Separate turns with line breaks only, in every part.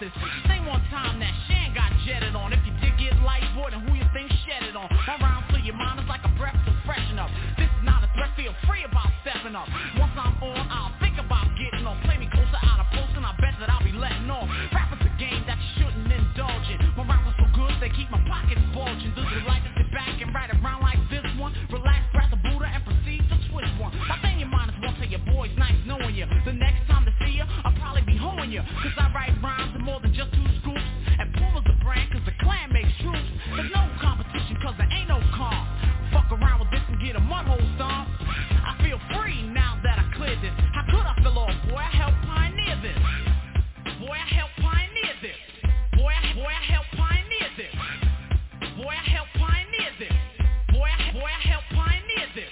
this. Same one time that Shan got jetted on. If you did get light, boy, then who you think shed it on? My rhymes to your mind is like a breath to freshen up. This is not a threat, feel free about stepping up. Once I'm on, I'll think about getting on. Play me closer out of post and I bet that I'll be letting on. Rap is a game that you shouldn't indulge in. My rhymes are so good, they keep my pockets bulging. Does it like to sit back and ride around like this one? Relax, grab the Buddha and proceed to switch one. My thing in mind is one tell your boys nice knowing you. The next time to see you, I'll probably be hoeing you. Cause I write rhymes in more than just 2 scoops. And Puma's the brand cause the clan makes troops. There's no competition cause there ain't no calm. Fuck around with this and get a mud hole stomp. I feel free now that I cleared this. How could I feel off? Boy, I helped pioneer this. Boy, I helped pioneer this. Boy, I helped pioneer this. Boy, I helped pioneer this. Boy, I helped pioneer this.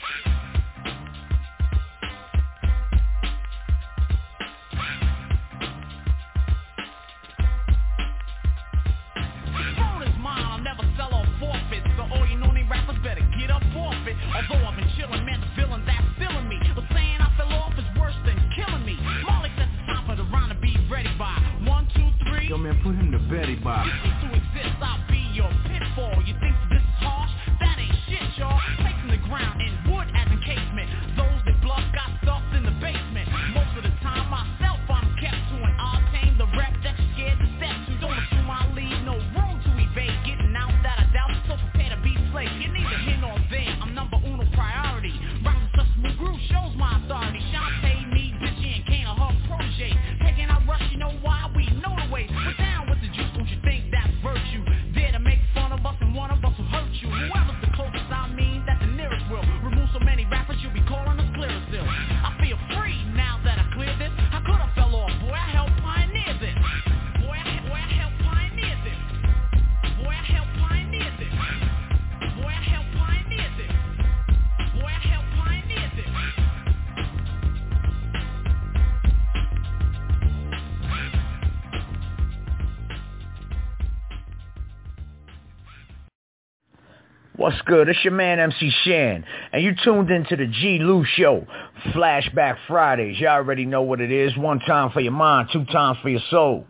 Throne is mine, I'll never sell or forfeit. So all you know, rappers better get up off it. Although I've been chillin', man, the villain that's filling me. But saying I fell off is worse than killing me. Molly says it's time for the round to be ready by 1, 2, 3.
Yo, man, put him to Betty by.
You cease to exist, I'll be your pitfall. You think this is harsh? That ain't shit, y'all. Placed in the ground in wood as encasement. Those that bluff got stuffed in the basement. Most of the time myself I'm kept to an odd tame. The rep that you're scared to step to. Don't assume I leave no room to evade. Getting out that I doubt, so prepare to be slayed. You're neither here nor there, I'm number uno priority. Rapping such smooth groove shows my authority. Shantae, me, bitchy, and Kane are her protege. Taking out rush, you know why? We know the way. We're down with the juice, don't you think that's virtue? Dare to make fun of us and one of us will hurt you. Whoever's the closest, I mean, that's the nearest will. Remove so many rappers, you'll be calling us clearasil. I feel free now that I cleared this. How could I fell off? Boy, I helped pioneer this. Boy, I helped pioneer this. Boy, I helped pioneer this. Boy, I helped pioneer this. Boy, I helped pioneer this.
What's good? It's your man MC Shan, and you tuned into the G. Lou Show, Flashback Fridays. Y'all already know what it is. 1 time for your mind, 2 times for your soul.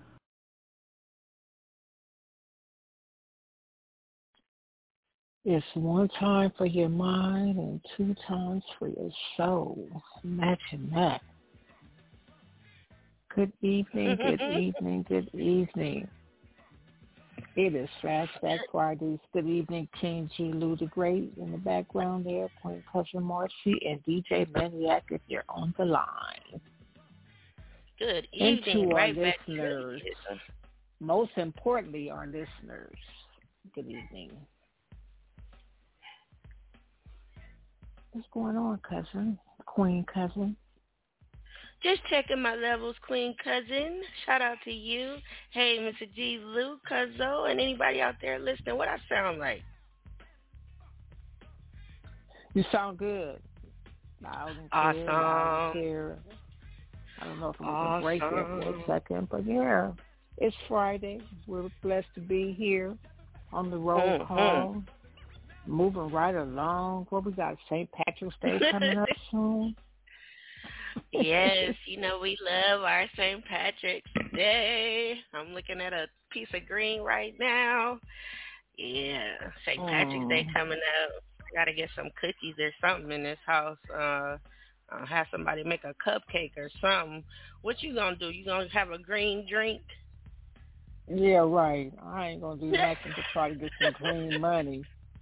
It's 1 time for your mind and 2 times for your soul. Imagine that. Good evening, good evening, good evening. It is Flashback Fridays. Good evening, King G. Lou the Great in the background there, Queen Cousin Marcy, and DJ Maniac if you're on the line.
Good evening,
and to
right
our
back
listeners, most importantly, our listeners, good evening. What's going on, cousin? Queen Cousin?
Just checking my levels, Queen Cousin. Shout out to you. Hey, Mr. G. Lou, Cuzzo, and anybody out there listening. What I sound like?
You sound good. Loud and clear,
Awesome.
loud and clear. I don't know if I'm going to break it for a second, but yeah, it's Friday. We're blessed to be here on the roll call, moving right along. What we got, St. Patrick's Day coming up soon.
Yes, you know we love our St. Patrick's Day. I'm looking at a piece of green right now. Yeah, St. Patrick's Day coming up. I got to get some cookies or something in this house. I'll have somebody make a cupcake or something. What you going to do? You going to have a green drink?
Yeah, right. I ain't going to do nothing to try to get some green money.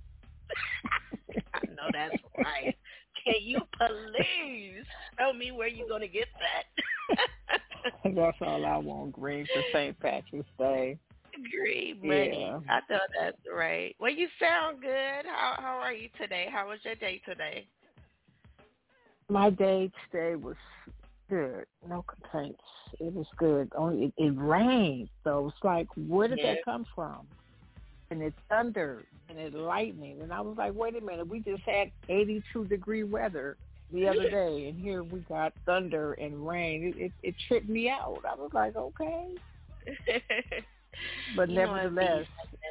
I know that's right. Can you please tell me where you're going to get that?
That's all I want, green for St. Patrick's Day.
Green money.
Yeah.
I know that's right. Well, you sound good. How are you today? How was your day today?
My day today was good. No complaints. It was good. Only it rained, so it's like, where did that come from? And it thundered and it lightning, and I was like, wait a minute, we just had 82-degree weather the other day, and here we got thunder and rain. It tripped me out. I was like, okay. But nevertheless,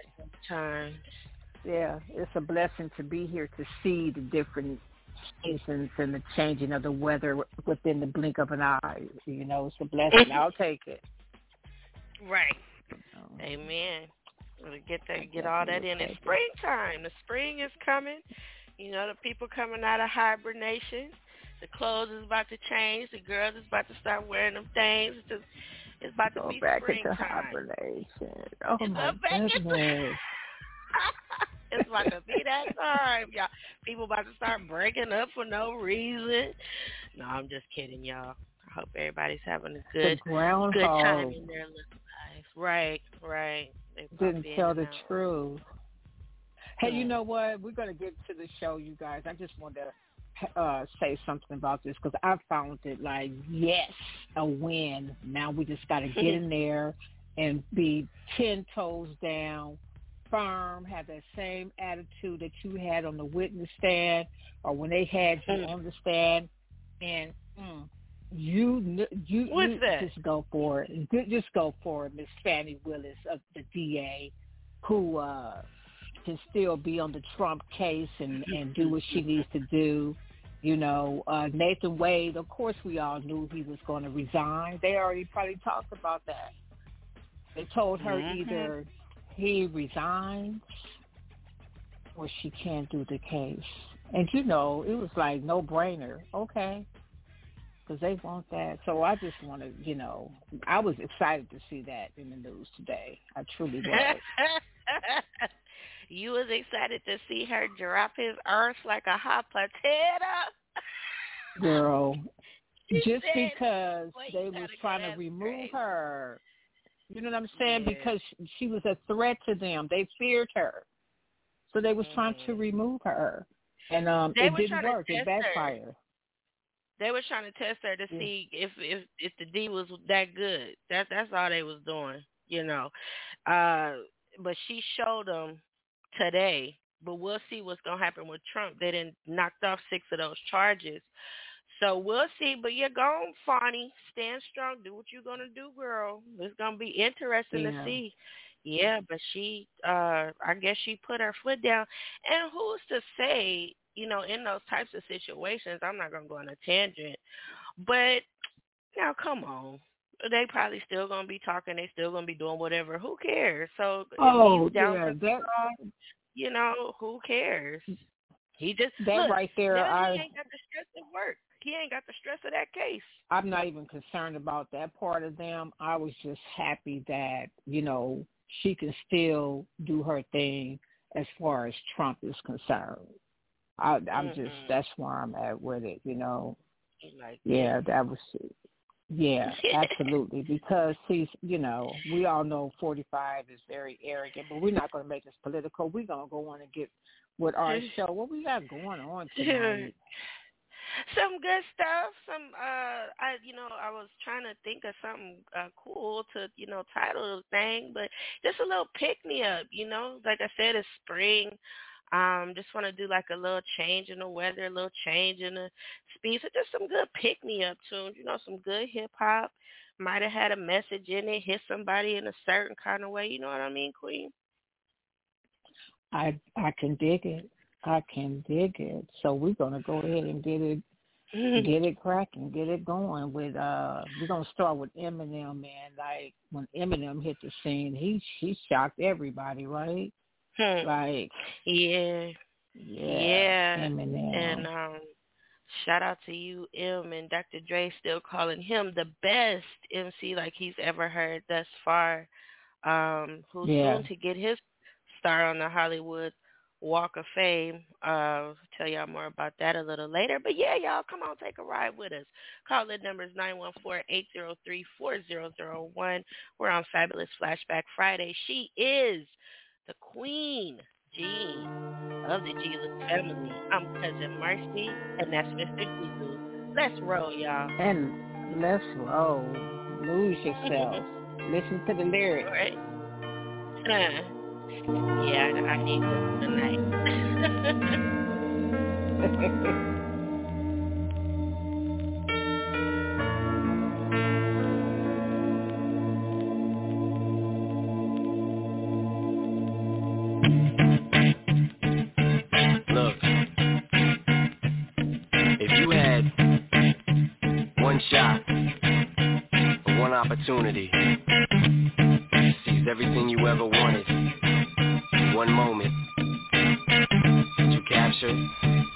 yeah, it's a blessing to be here to see the different seasons and the changing of the weather within the blink of an eye. You know, it's a blessing. I'll take it.
Right. Amen. We'll get all that in. It's springtime. The spring is coming. You know, the people coming out of hibernation. The clothes is about to change. The girls is about to start wearing them things. It's about to be springtime.
Into hibernation. Oh, my goodness.
It's about to be that time, y'all. People about to start breaking up for no reason. No, I'm just kidding, y'all. I hope everybody's having a good time in their lives. Right.
Didn't tell the truth. Hey, you know what? We're going to get to the show, you guys. I just wanted to say something about this because I found it like, yes, a win. Now we just got to get in there and be 10 toes down, firm, have that same attitude that you had on the witness stand or when they had you on the stand, and you just go for it. Just go for it, Miss Fannie Willis of the DA, who can still be on the Trump case and do what she needs to do. You know, Nathan Wade, of course we all knew he was going to resign. They already probably talked about that. They told her either he resigns or she can't do the case. And, you know, it was like no-brainer. Okay. Because they want that. So I just want to, you know, I was excited to see that in the news today. I truly was.
You was excited to see her drop his earth like a hot potato?
Girl, just because they was trying to remove her. You know what I'm saying? Yeah. Because she was a threat to them. They feared her. So they was trying to remove her. And it didn't work. It backfired.
They were trying to test her to see if the D was that good. That's all they was doing, you know. But she showed them today. But we'll see what's going to happen with Trump. They done knocked off 6 of those charges. So we'll see. But you're gone, Fonnie. Stand strong. Do what you're going to do, girl. It's going to be interesting to see. Yeah, but she, I guess she put her foot down. And who's to say, you know, in those types of situations, I'm not going to go on a tangent, but now come on. They probably still going to be talking. They still going to be doing whatever. Who cares? So, you know, who cares? He just,
that right there,
he ain't got the stress of work. He ain't got the stress of that case.
I'm not even concerned about that part of them. I was just happy that, you know, she can still do her thing as far as Trump is concerned. I'm just, that's where I'm at with it, you know. That was it. Yeah, absolutely. Because he's, you know, we all know 45 is very arrogant, but we're not going to make this political. We're going to go on and get with our show. What we got going on tonight?
Some good stuff. I was trying to think of something cool to, you know, title the thing, but just a little pick-me-up, you know. Like I said, it's spring. Just want to do like a little change in the weather, a little change in the speed. So just some good pick-me-up tunes, you know, some good hip-hop. Might have had a message in it, hit somebody in a certain kind of way. You know what I mean, Queen?
I can dig it. I can dig it. So we're going to go ahead and get it cracking, get it going with, we're going to start with Eminem, man. Like when Eminem hit the scene, he shocked everybody, right? Like,
yeah.
Eminem.
And shout out to you, M, and Dr. Dre still calling him the best MC like he's ever heard thus far. Who's soon to get his star on the Hollywood Walk of Fame. Tell y'all more about that a little later. But yeah, y'all, come on, take a ride with us. Call in numbers 914-803-4001. We're on Fabulous Flashback Friday. She is the Queen Jean of the G-Lou family. I'm Cousin Marcy, and that's Mr. G-Lou. Let's roll, y'all.
And let's roll. Lose yourself. Listen to the lyrics.
All right. Yeah, I need this tonight.
Look, if you had one shot, one opportunity everything you ever wanted. One moment. Did you capture it?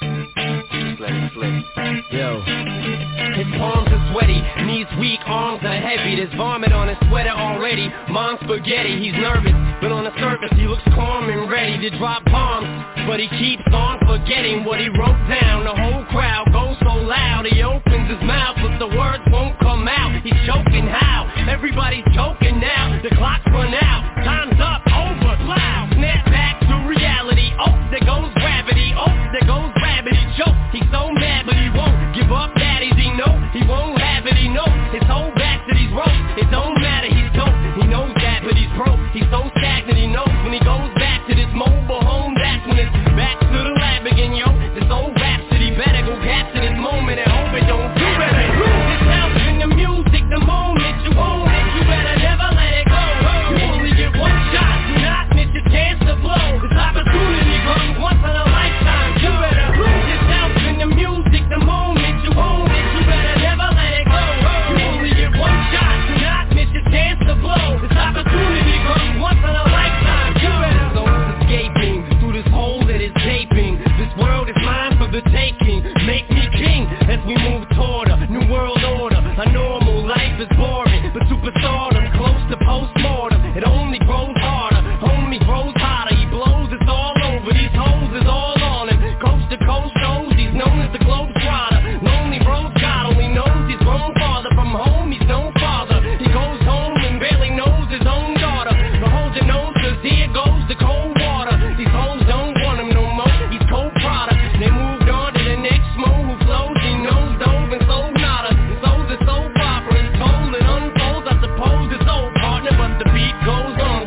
Just let it slip.
Yo. His palms are sweaty, knees weak, arms are heavy. There's vomit on his sweater already. Mom's spaghetti, he's nervous, but on the surface he looks calm and ready to drop bombs. But he keeps on forgetting what he wrote down. The whole crowd goes so loud, he opens his mouth, but the words won't come out. He's choking how? Everybody's choking now. The clock's run out, time's up, over, loud. Snap back to reality. Oh, there goes gravity. Oh, there goes gravity. Choke. He's so mad, but he won't give up. That is he know he won't have it. He knows his whole back to these ropes. It don't matter. He's dope. He knows that, but he's broke. He's so stagnant. He knows when he goes back to this mobile home. That's when it's back to the lab again, yo. This old rhapsody better go capture this moment and hope it don't do better. This house in the music, the moment you own it, you better never let it go. You only get one shot, do not miss your chance to blow. This opportunity comes once in a lifetime. You better lose yourself in the music, the moment you own it, you better never let it go. You only get one shot, do not miss your chance to blow. This opportunity comes once in a lifetime. You better souls escaping through this hole that is gaping. This world is mine for the taking. Make me king as we move toward a new world order. A normal life is boring, but superstardom close to postmortem. It only grows harder, homie grows hotter. He blows, it's all over. These hoes is all on him. Coast to coast shows, he's known as the Globetrotter. Lonely road God only knows he's grown farther from home. He's no father. He goes home and barely knows his own daughter. So hold your nose, 'cause here goes the cold water. These hoes don't want him no more. He's cold product. They moved on to the next mo who flows. He knows dove and sold nada. Souls is soap opera. It's told and unfolds. I suppose it's old partner, but the beat goes on.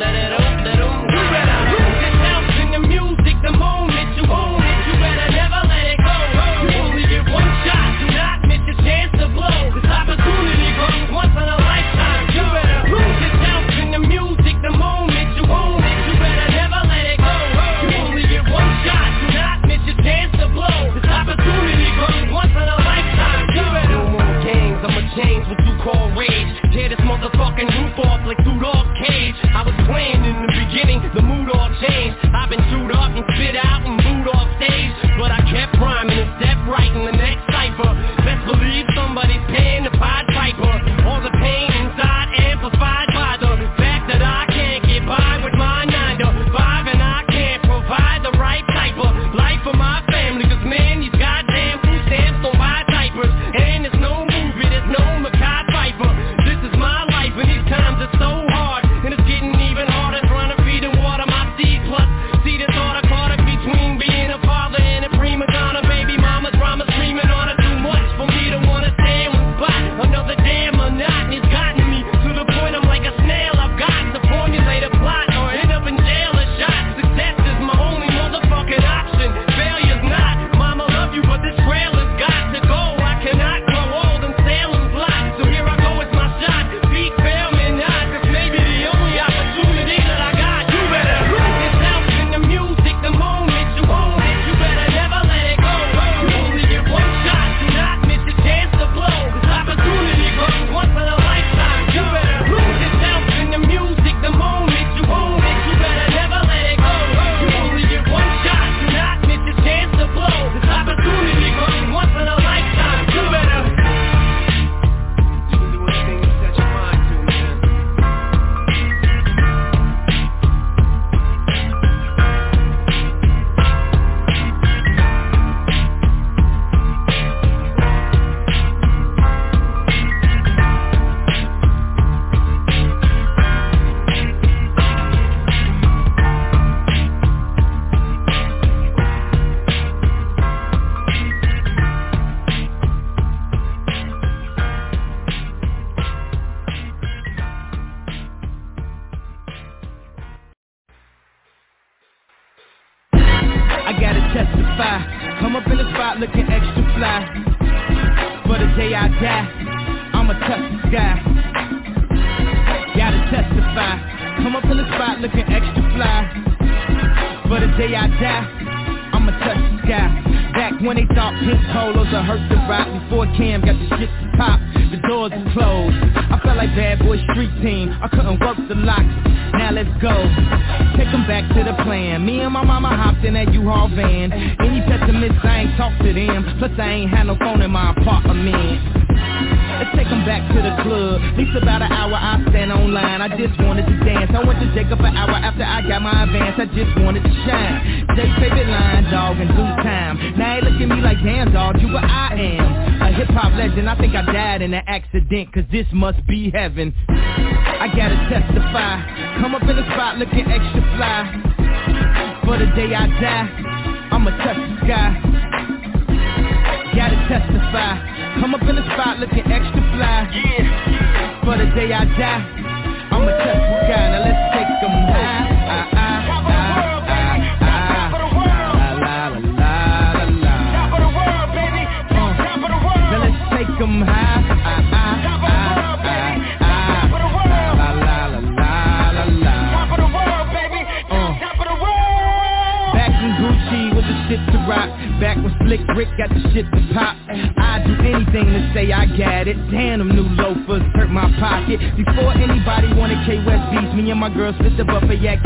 You better lose yourself in the music, the moment you own it. You better never let it go. You only get one shot. Do not miss your chance to blow. This opportunity comes once in a lifetime. You better lose yourself in the music, the moment you own it. You better never let it go. You only get one shot. Do not miss your chance to blow. This opportunity comes once in a lifetime. You better no more games. I'ma change what you call rage. Tear this motherfucking roof off like Rudolph Cage. I was playing in the beginning, the mood all changed. I've been chewed up and spit out and booed off stage, but I kept rhyming and stepped right in the next cipher. Best believe somebody's paying the Pied Piper. All the pain inside amplified by the fact that I can't get by with my 9 to 5, and I can't provide the right type of life for my family. 'Cause man, these goddamn food stamps don't buy diapers, and there's no movie, there's no Mackay Pfeiffer. This is my life, and these times are so hard, and it's getting even harder trying to feed and water my seed. Plus, see the thought I caught up between being a father and a prima donna. Baby mama drama screaming on her, too much for me to wanna stay in one spot. Another damn monotony's gotten me to the point I'm like a snail. I've got to formulate a plot or end up in jail or shot. Success is my only motherfucking option. Failure's not. Mama love you, but this trailer's got to go. I cannot grow old and sail and fly. So here I go, it's my shot. Peak, fail me not. This may be the only opportunity that I got. You better lose yourself in the music, the moment you own it. You better never let it go. You only get one shot. Do not miss your chance to blow. This opportunity comes once in a lifetime. You better lose yourself in the music, the moment you own it. You better never let it go. You only get one shot. Do not miss your chance to blow. This opportunity comes once in a lifetime. You better.
You can do anything you set your mind to, man.
I gotta testify. Come up in the spot looking extra fly. For the day I die, I'ma touch the sky. Gotta testify. Come up in the spot looking extra fly. For the day I die, I'ma touch the sky. Back when they thought pink polos would hurt the rock. Before Cam got the shit to pop, the doors are closed. I felt like bad boy street team. I couldn't work the locks. Now let's go. Take them back to the plan. Me and my mama hopped in that U-Haul van. Any pessimists, I ain't talk to them. Plus I ain't had no phone in my apartment. Let's take them back to the club. At least about an hour I stand online. I just wanted to dance. I went to Jacob an hour after I got my advance. I just wanted to shine. Jay's favorite line, dog, in due time. Now they look at me like, damn, dog, you what I am. A hip-hop legend. I think I died in an accident, cause this must be heaven. I gotta testify. Come up in the spot looking extra fly. For the day I die, I'ma touch the sky. Gotta testify. Come up in the spot looking extra fly. Yeah. For the day I die, I'ma touch the sky. Now let's take them high. Top of the world. La la la la. Top of the world, baby. Top of the world. Now let's take them high. Top of the world, baby. Top of the world. La la la la. Top of the world, baby. Top of the world. Back in Gucci with the shit to rock. Back when Slick Rick got the shit to pop. I'd do anything to say I got it. Damn, them new loafers hurt my pocket. Before anybody wanted K-West beats, me and my girl split the buffet at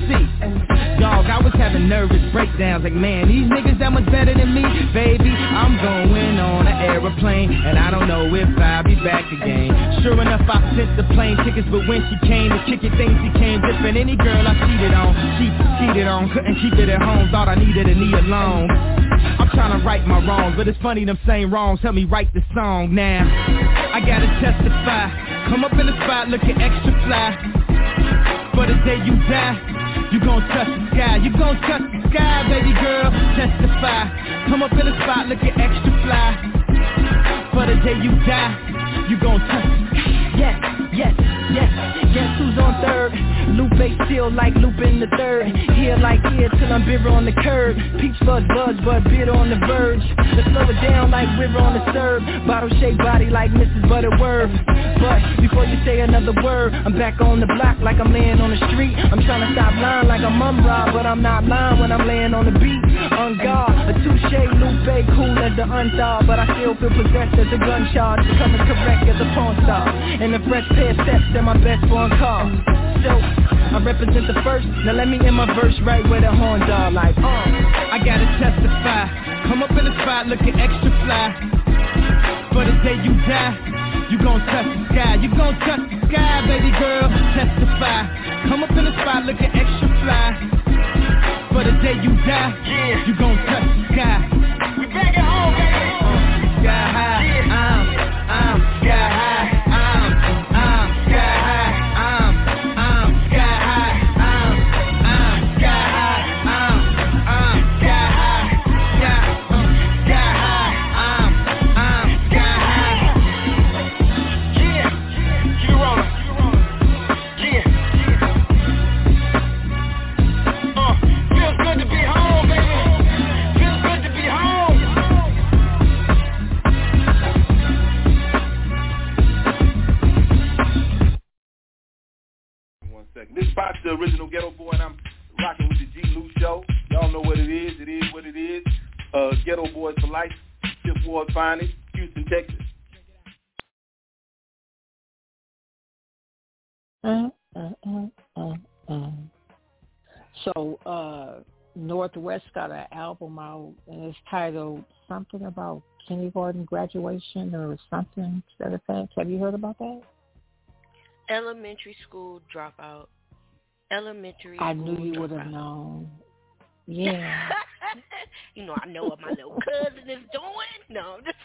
KFC. Dog, I was having nervous breakdowns. Like, man, these niggas that much better than me. Baby, I'm going on an aeroplane, and I don't know if I'll be back again. Sure enough, I sent the plane tickets, but when she came to kick it, things became different. Any girl I cheated on, she cheated on. Couldn't keep it at home, thought I needed a knee alone. I'm trying to right my wrongs, but it's funny them same wrongs help me write the song now. I gotta testify. Come up in the spot looking extra fly. For the day you die, you gon' touch the sky. You gon' touch the sky, baby girl. Testify. Come up in the spot looking extra fly. For the day you die, you gon' touch the sky. Yes, yes, yes. Guess who's on third? Lupe still like Lupin the third. Here like here till I'm bitter on the curb. Peach fuzz buzz but bitter on the verge. Let's slow it down like river on the serve. Bottle shaped body like Mrs. Butterworth. But before you say another word, I'm back on the block like I'm laying on the street. I'm trying to stop lying like I'm Mum-Ra, but I'm not lying when I'm laying on the beat. On guard, a touche Lupe, cool as the unthawed, but I still feel possessed as a gun charge. Becoming correct as a porn star. And a fresh pair of steps and my best foreign car. So, I represent the first, now let me end my verse right where the horns are like, I gotta testify. Come up in the spot looking extra fly. For the day you die, you gon' touch the sky. You gon' touch the sky, baby girl. Testify. Come up in the spot looking extra fly. For the day you die, you gon' touch the sky. We back at home, baby. Sky high, I'm sky high. I'm sky high.
This spot's the original Ghetto Boy, and I'm rocking with the G. Lou Show. Y'all know what it is. It is what it is. Ghetto Boys for life. Fifth Ward Finest, Houston, Texas.
So, Northwest got an album out, and it's titled something about kindergarten graduation or something to that effect. Have you heard about that?
Elementary school dropout. Elementary
I
school
knew you would have known. Yeah.
You know, I know what my little cousin is doing. No, I'm just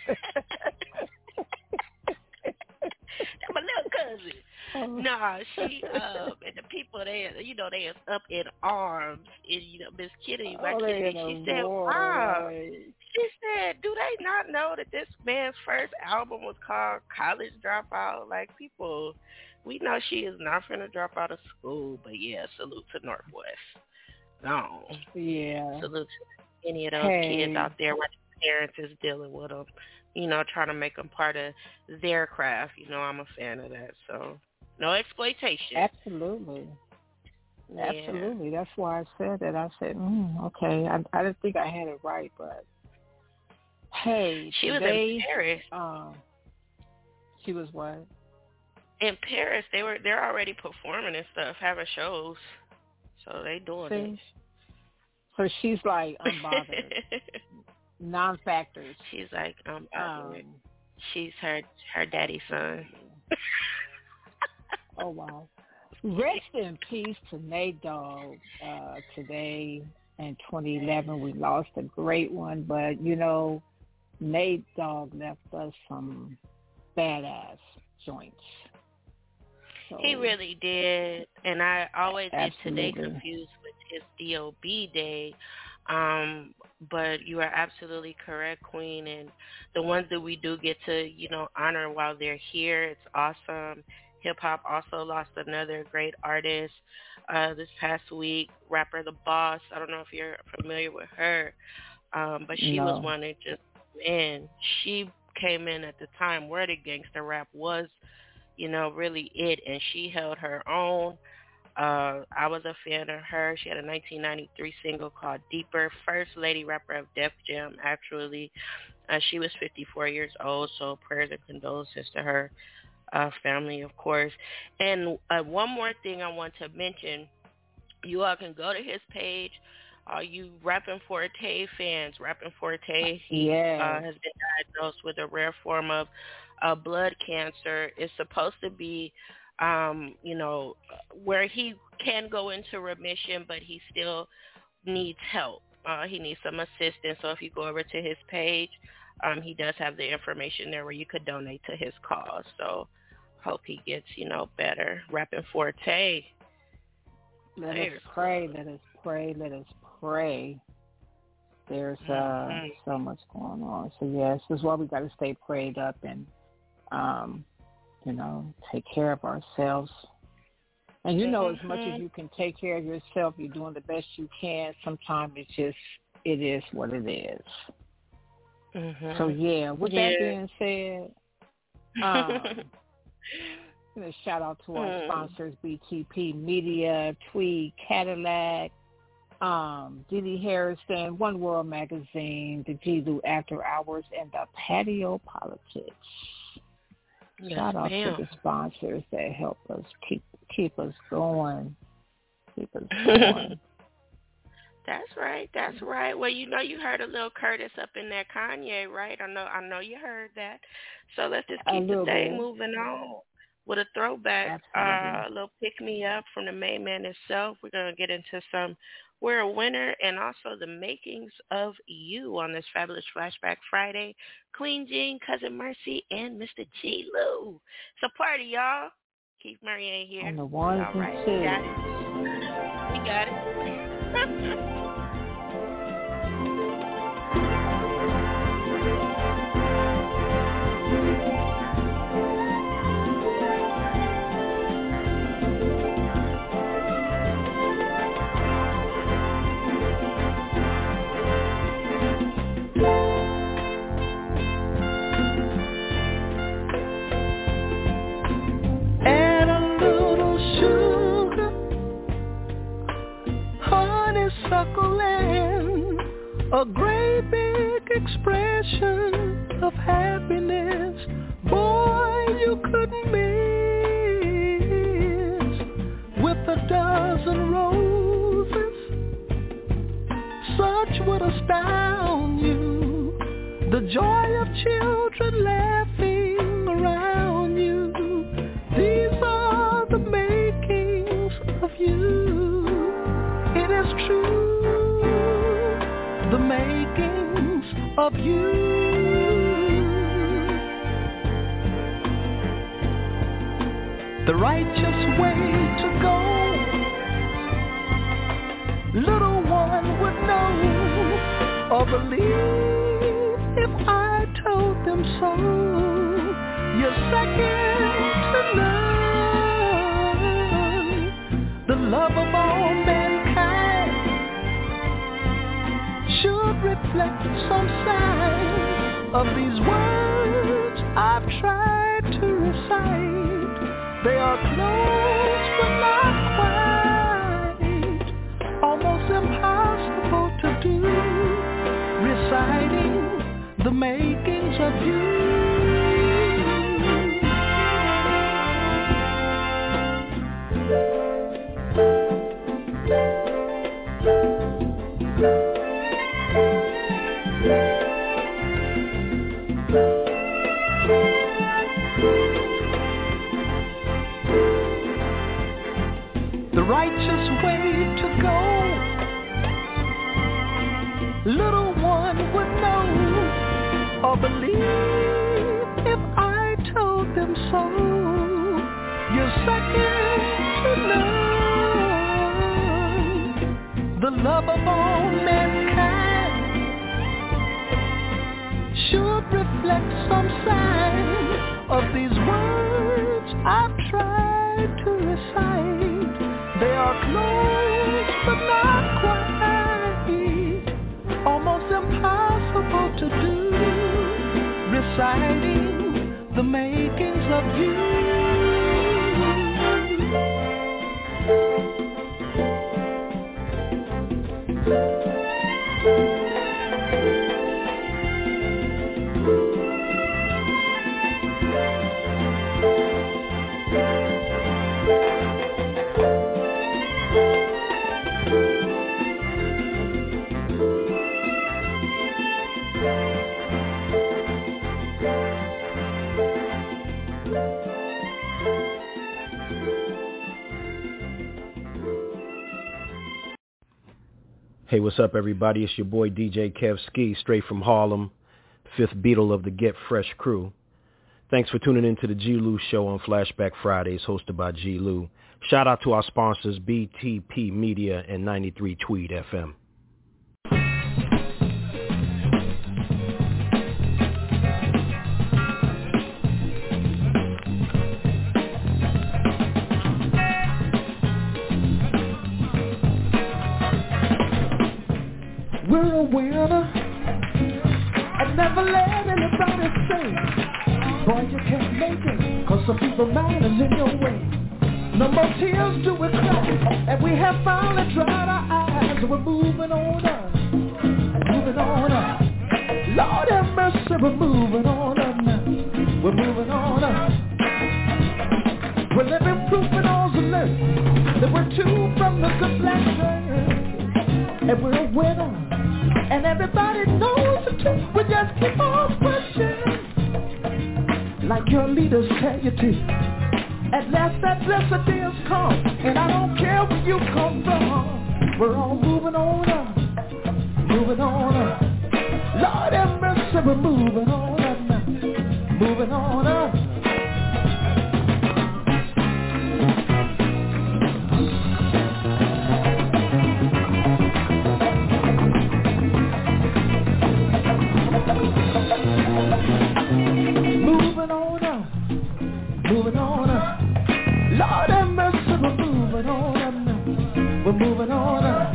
that's my little cousin. Nah, she and the people there, you know, they is up in arms. And, you know, Miss Kitty, my Kitty, she said, "Wow." She said, "Do they not know that this man's first album was called College Dropout?" Like, people, we know she is not finna drop out of school, but yeah, salute to Northwest. No.
Yeah.
Salute to any of those kids out there where the parents is dealing with them, you know, trying to make them part of their craft. You know, I'm a fan of that. So, no exploitation.
Absolutely.
Yeah.
Absolutely. That's why I said that. I said, okay. I didn't think I had it right, but hey,
she was
today,
embarrassed.
She was what?
in Paris, they're already performing and stuff, having shows. So they doing it.
So she's like unbothered. Non-factors.
She's like unbothered. She's her daddy's son.
Oh wow. Rest in peace to Nate Dogg. Today in 2011 we lost a great one, but you know, Nate Dogg left us some badass joints. So,
he really did, and I always
absolutely.
get today confused with his D.O.B. day. But you are absolutely correct, Queen, and the ones that we do get to, you know, honor while they're here, it's awesome. Hip-hop also lost another great artist this past week, rapper The Boss. I don't know if you're familiar with her, but she was one that just, man, she came in at the time where the gangster rap was, you know, really it, and she held her own. I was a fan of her. She had a 1993 single called Deeper, first lady rapper of Def Jam, actually. She was 54 years old, so prayers and condolences to her family, of course. And one more thing I want to mention, you all can go to his page. All you Rappin' Forte fans, Rappin' Forte, he has been diagnosed with a rare form of blood cancer. It's supposed to be you know, where he can go into remission, but he still needs help. He needs some assistance. So if you go over to his page, he does have the information there where you could donate to his cause. So hope he gets, you know, better. Rappin' Forte.
Let us pray. Let us pray. Let us pray. There's so much going on. So yes, this is why we got to stay prayed up and you know, take care of ourselves. And you know, as much as you can take care of yourself, you're doing the best you can. Sometimes it is what it is. So yeah, with that being said, shout out to our sponsors, BTP Media, Tweed, Cadillac, Didi Harrison, One World Magazine, the G-Lou After Hours, and the Patio Politics.
Yes,
shout out
ma'am.
to the sponsors that help us keep us going. Keep us going.
That's right. That's right. Well, you know, you heard a little Curtis up in there, Kanye, right? I know you heard that. So let's just keep the thing moving on with a throwback, a little pick me up from the main man himself. We're gonna get into some We're a Winner and also the makings of you on this fabulous Flashback Friday. Queen Jean, Cousin Mercy, and Mr. G. Lou. It's a party, y'all. Keith Murray ain't here.
And the ones
all right,
and twos.
We got it.
Add a little sugar, honeysuckle, and a great big expression of happiness. Boy, you couldn't miss with a dozen roses. Such would astound you, the joy of children laughing around you. These are the makings of you. It is true, the makings of you. The righteous way to go, little one would know or believe if I told them so. You're second to none. The love of all mankind should reflect some sign of these words I've tried to recite. They are close but not quite, almost impossible to do, reciting the makings of you. righteous way to go. Little one would know or believe if I told them so. You're second to none, the love of all mankind should reflect some sign of these words I've tried to recite. They are close but not quite, almost impossible to do, reciting the makings of you.
Hey, what's up, everybody? It's your boy DJ Kev Ski, straight from Harlem, fifth Beatle of the Get Fresh crew. Thanks for tuning in to the G. Lou Show on Flashback Fridays, hosted by G. Lou. Shout out to our sponsors, BTP Media and 93 Tweed FM.
We're a winner, and never let anybody say, boy, you can't make it, cause some people mind is in your way. No more tears do we cry, and we have finally dried our eyes. We're moving on up, moving on up. Lord have mercy, we're moving on up now. We're moving on up. We're living proof in all the lyrics that we're two from the good black church, and we're a winner. And everybody knows the truth, we just keep on pushing, like your leaders tell you to. At last that blessed day has come, and I don't care where you come from. We're all moving on up, moving on up. Lord have mercy, we're moving on up now, moving on up. Moving on up. Lord have mercy, we're moving on up now. We're moving on up.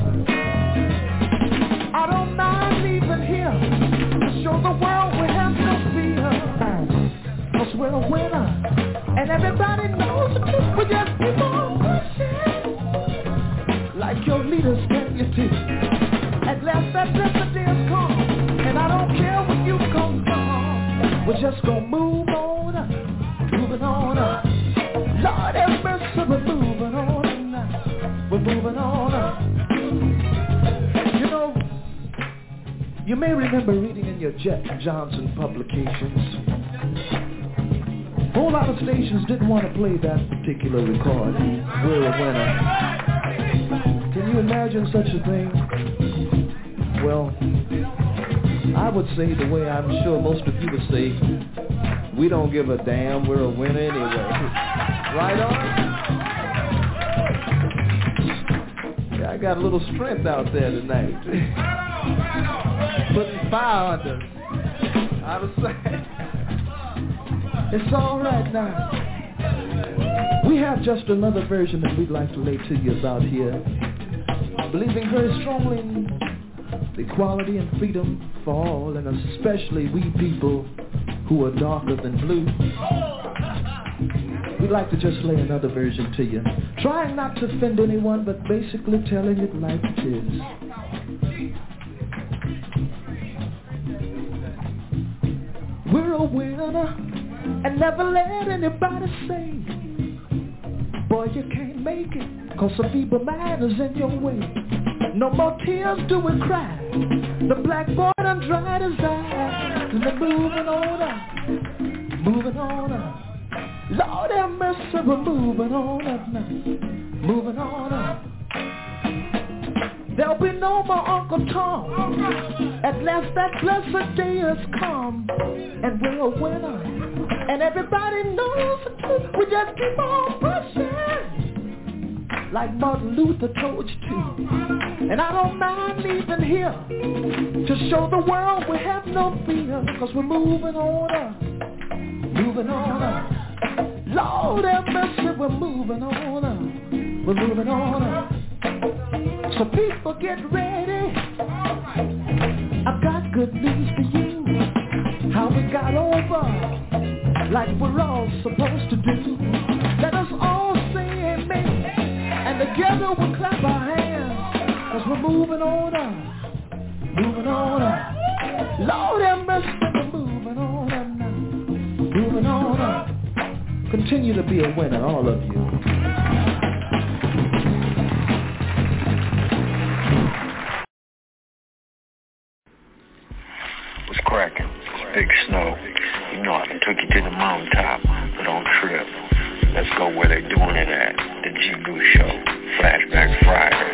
I don't mind leaving here to show the world we have no fear. Cause we're a winner, and everybody knows the truth. We just keep on pushing, like your leaders tell you to. At last that blessed day has come, and I don't care where you come from. We're just gonna move on up. Moving on up. Lord have mercy, we're moving on up now. We're moving on up. You know, you may remember reading in your Jet Johnson publications, a whole lot of stations didn't want to play that particular record, We're a Winner. Can you imagine such a thing? Well, I would say the way I'm sure most of you would say, we don't give a damn, we're a winner anyway. Right on? Yeah, I got a little strength out there tonight. Putting fire under. Out of sight. It's all right now. We have just another version that we'd like to lay to you about here. Believing very strongly in equality and freedom for all, and especially we people who are darker than blue. We'd like to just lay another version to you, trying not to offend anyone, but basically telling it like it is. We're a winner, and never let anybody say, boy, you can't make it, cause a feeble mind is in your way. No more tears do we cry, the black boy done dried his eyes, and they're moving on up, moving on up. Lord have mercy, we're moving on up now, moving on up. There'll be no more Uncle Tom. At last that blessed day has come, and we're a winner. And everybody knows the truth. We just keep on pushing, like Martin Luther told you to. And I don't mind leaving here to show the world we have no fear, because we're moving on up, moving on up. Lord have mercy, we're moving on up, we're moving on up. So people get ready, I've got good news for you. How we got over, like we're all supposed to do. Let us all say amen, and together we'll clap our hands, cause we're moving on up, moving on up. Lord have mercy, we're moving on up now, moving on up. Continue to be a winner, all of you.
What's cracking? Big Snow. You know I done took you to the mountaintop, but don't trip. Let's go where they doing it at. The G. Lou Show. Flashback Friday.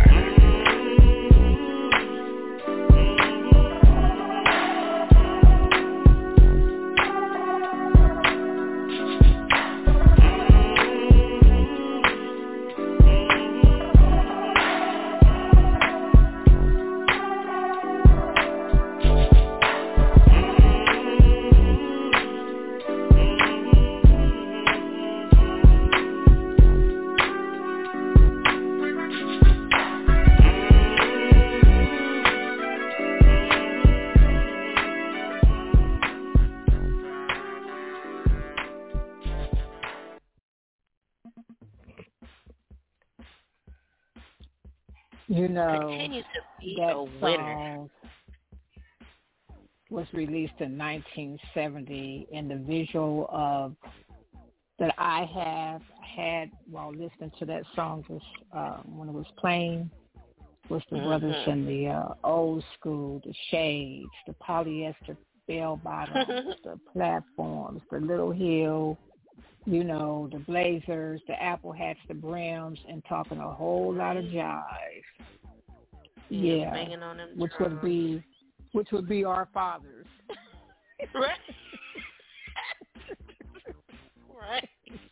You know,
Continue to be
that
a winner.
song was released in 1970, and the visual of that I had while listening to that song was when it was playing was the brothers in the old school, the shades, the polyester bell bottoms, the platforms, the little heel, you know, the blazers, the apple hats, the brims, and talking a whole lot of jive. Yeah,
on them
which
drums.
would be our fathers.
Right. Right.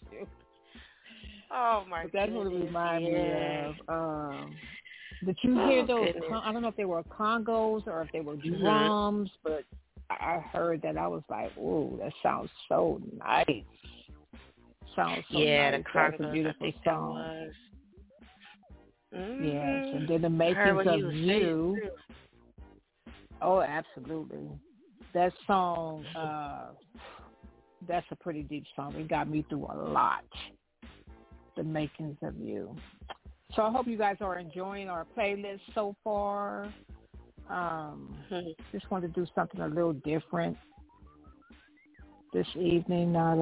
Oh my god.
That's what it reminded me of. Did you hear those? I don't know if they were congos or if they were drums, but I heard that. I was like, "Ooh, that sounds so nice." Sounds so nice.
The
That's a
congos,
beautiful song. Yes, and then the makings of You. Oh, absolutely. That song, that's a pretty deep song. It got me through a lot. The makings of You. So I hope you guys are enjoying our playlist so far. Just wanted to do something a little different this evening, not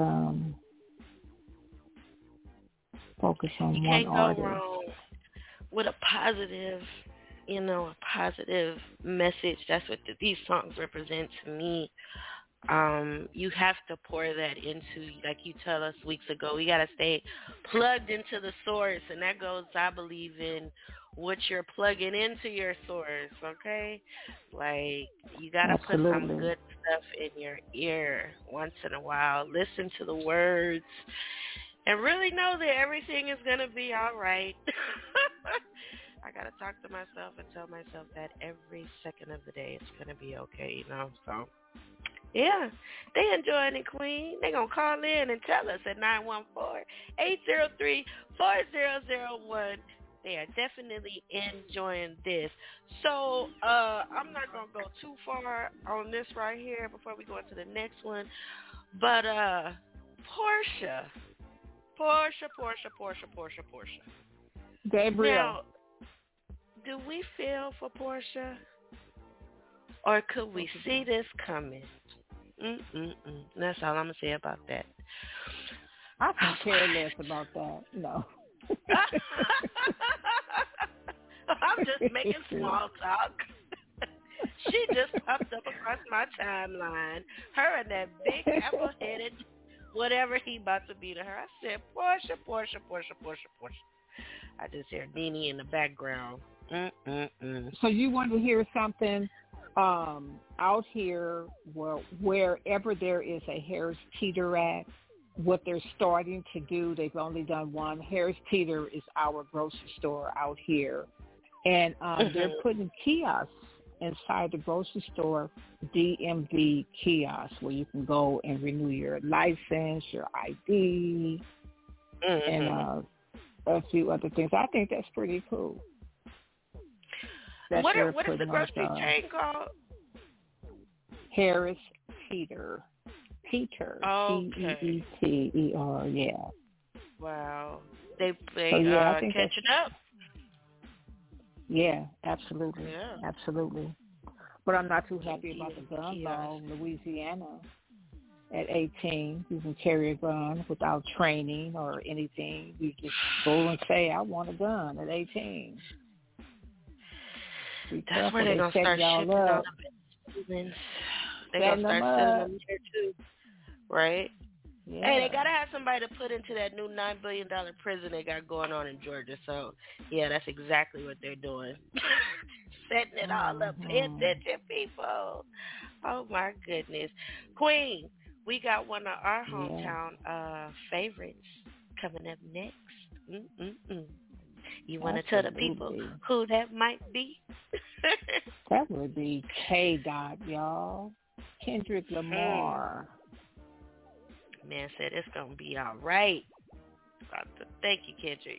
focus on
you
one
can't
artist.
go wrong with a positive, a positive message. That's what these songs represent to me. You have to pour that into, like you tell us weeks ago, we got to stay plugged into the source, and that goes, I believe, in what you're plugging into your source, okay? Like, you got to put some good stuff in your ear once in a while. Listen to the words and really know that everything is going to be all right. I got to talk to myself and tell myself that every second of the day it's going to be okay, so. Yeah, they enjoying it, Queen. They going to call in and tell us at 914-803-4001. They are definitely enjoying this. So I'm not going to go too far on this right here before we go into the next one. But Portia.
Gabriel.
Now, do we feel for Portia? Or could we see this coming? That's all I'm going to say about that.
I can care less about that. No.
I'm just making small talk. She just popped up across my timeline. Her and that big apple-headed whatever he about to be to her. I said, Portia. I just hear Nene in the background.
So you want to hear something out here wherever there is a Harris Teeter at, what they're starting to do, they've only done one. Harris Teeter is our grocery store out here. And they're putting kiosks inside the grocery store, DMV kiosks, where you can go and renew your license, your ID, and a few other things. I think that's pretty cool.
What is the grocery chain called?
Harris Teeter. Peter.
Okay.
Peter, yeah.
Wow. They catching up.
Yeah, absolutely.
Yeah.
Absolutely. But I'm not too happy about the gun law in Louisiana. At 18, you can carry a gun without training or anything. You just go and say, I want a gun at 18.
That's where they're going to start shipping all the business. They're going to start sending them here too. Right?
Yeah.
Hey, they got to have somebody to put into that new $9 billion prison they got going on in Georgia. So, yeah, that's exactly what they're doing. Setting it all up. Pay attention, people. Oh, my goodness. Queen, we got one of our hometown favorites coming up next. You want to tell the people who that might be?
That would be K-Dot, y'all. Kendrick Lamar.
Man said it's going to be all right. Thank you, Kendrick.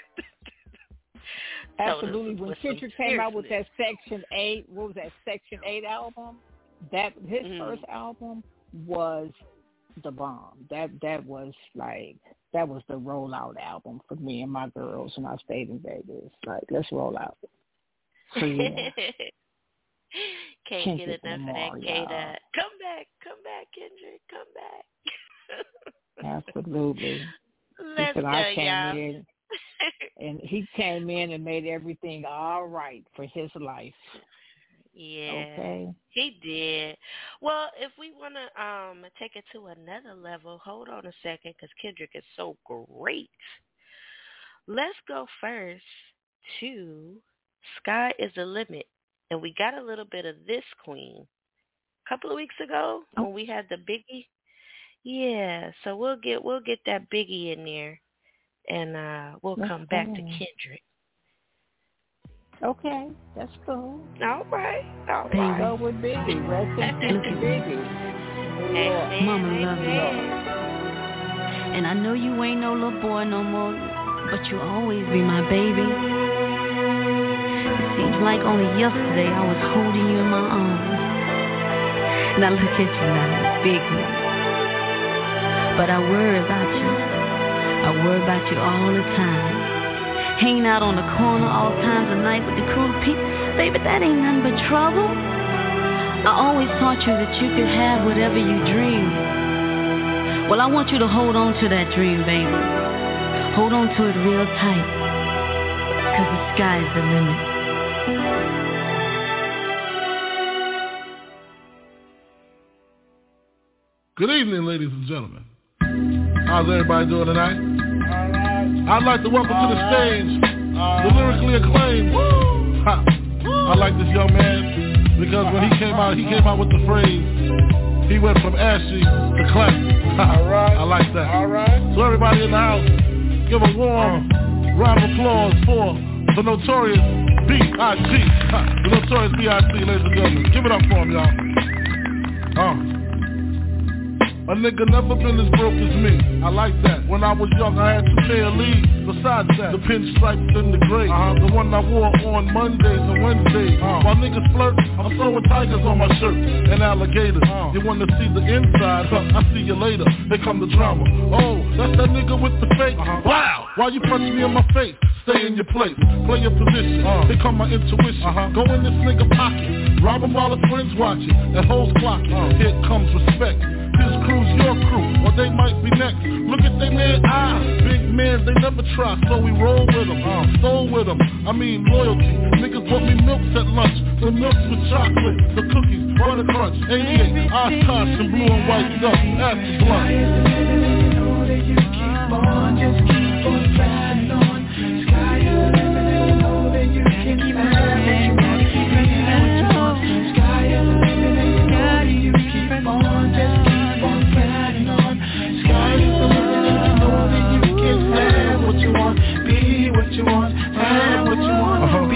Absolutely. When Kendrick came out with that Section 8, what was that, Section 8 album? His first album was the bomb. That was the rollout album for me and my girls when I stayed in Vegas. Like, let's roll out. So, yeah.
Can't
Kendrick
get enough
Lamar,
of that K-Dot. Come back, Kendrick, come back.
Absolutely.
Let's go, y'all.
And he came in and made everything all right for his life.
Yeah,
okay.
He did. Well, if we want to take it to another level, hold on a second, because Kendrick is so great. Let's go first to Sky is the Limit. And we got a little bit of this, Queen, a couple of weeks ago when we had the Biggie. Yeah, so we'll get that Biggie in there, and we'll come back to Kendrick.
Okay, that's cool.
All right.
Go with Biggie. Rest in peace, Biggie.
Amen.
Mama love you. And I know you ain't no little boy no more, but you always be my baby. It seems like only yesterday I was holding you in my arms. Now look at you now, big man. But I worry about you. I worry about you all the time. Hanging out on the corner all times of night with the cool people. Baby, that ain't nothing but trouble. I always taught you that you could have whatever you dream. Well, I want you to hold on to that dream, baby. Hold on to it real tight. 'Cause the sky's the limit.
Good evening, ladies and gentlemen. How's everybody doing tonight? I'd like to welcome to the stage the lyrically acclaimed. I like this young man because when he came out with the phrase, he went from ashy to classic. I like that. So everybody in the house, give a warm round of applause for the Notorious B.I.G. The Notorious B.I.G., ladies and gentlemen. Give it up for him, y'all. A nigga never been as broke as me. I like that. When I was young, I had 2 pair of leads. Besides that, the pinstripes and the gray. The one I wore on Mondays and Wednesdays. While niggas flirt, I'm throwing tigers on my shirt and alligators. You wanna see the inside? I see you later. Here come the drama. Oh, that's that nigga with the fake. Wow! Why you punch me in my face? Stay in your place, play your position. Here come my intuition. Go in this nigga pocket, rob him while his friends watching, and hoes clocking. Here comes respect. His crew's your crew, or they might be next. Look at they man eyes, big men, they never try, so we roll with them, stole with them. I mean loyalty. Niggas bought me milks at lunch, the milks with chocolate, the cookies, butter crunch, 88, Oshkosh, and blue and white stuff. That's the blunt.
Know that you keep on, just keep on driving on. Sky is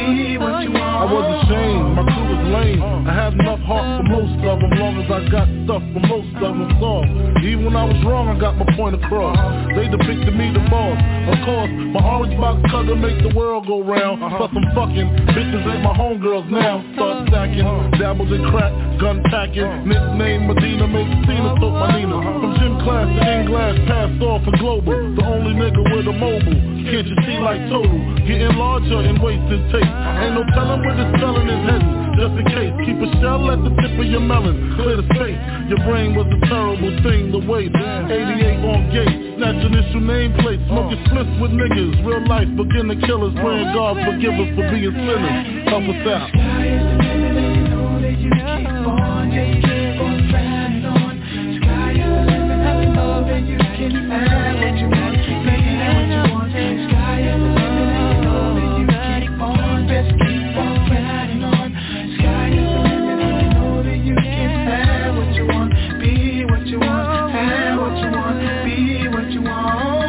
Be what you want.
I was ashamed, my crew was lame. I had enough heart for most of them, long as I got stuff for most of them soft. Even when I was wrong, I got my point across. They depicted me the boss. Of course, my orange box cutter make the world go round. Plus I'm fucking, bitches ain't my homegirls now. Start stacking, dabbled in crack, gun packing. Nickname Medina, made Cena, took my Nina. From gym class to in-glass, passed off for global. The only nigga with a mobile. Can't you see like total? Getting larger and wasting tape. Ain't no telling where this felon is heading. Just in case, keep a shell at the tip of your melon. Clear the space, your brain was a terrible thing to waste. 88 on gate, snatch initial nameplate. Smoking splits with niggas, real life begin to kill us. Praying God forgive us for being sinners. Help us out.
Sky is the limit and you know that you keep on, just keep on shining on. Sky is the limit and you know that you can have what you want, be what you want. Sky is the limit and you know that you keep on, just keep on shining on. Sky is the limit and you know that you can have what you want, be what you want, have what you want, be what you want.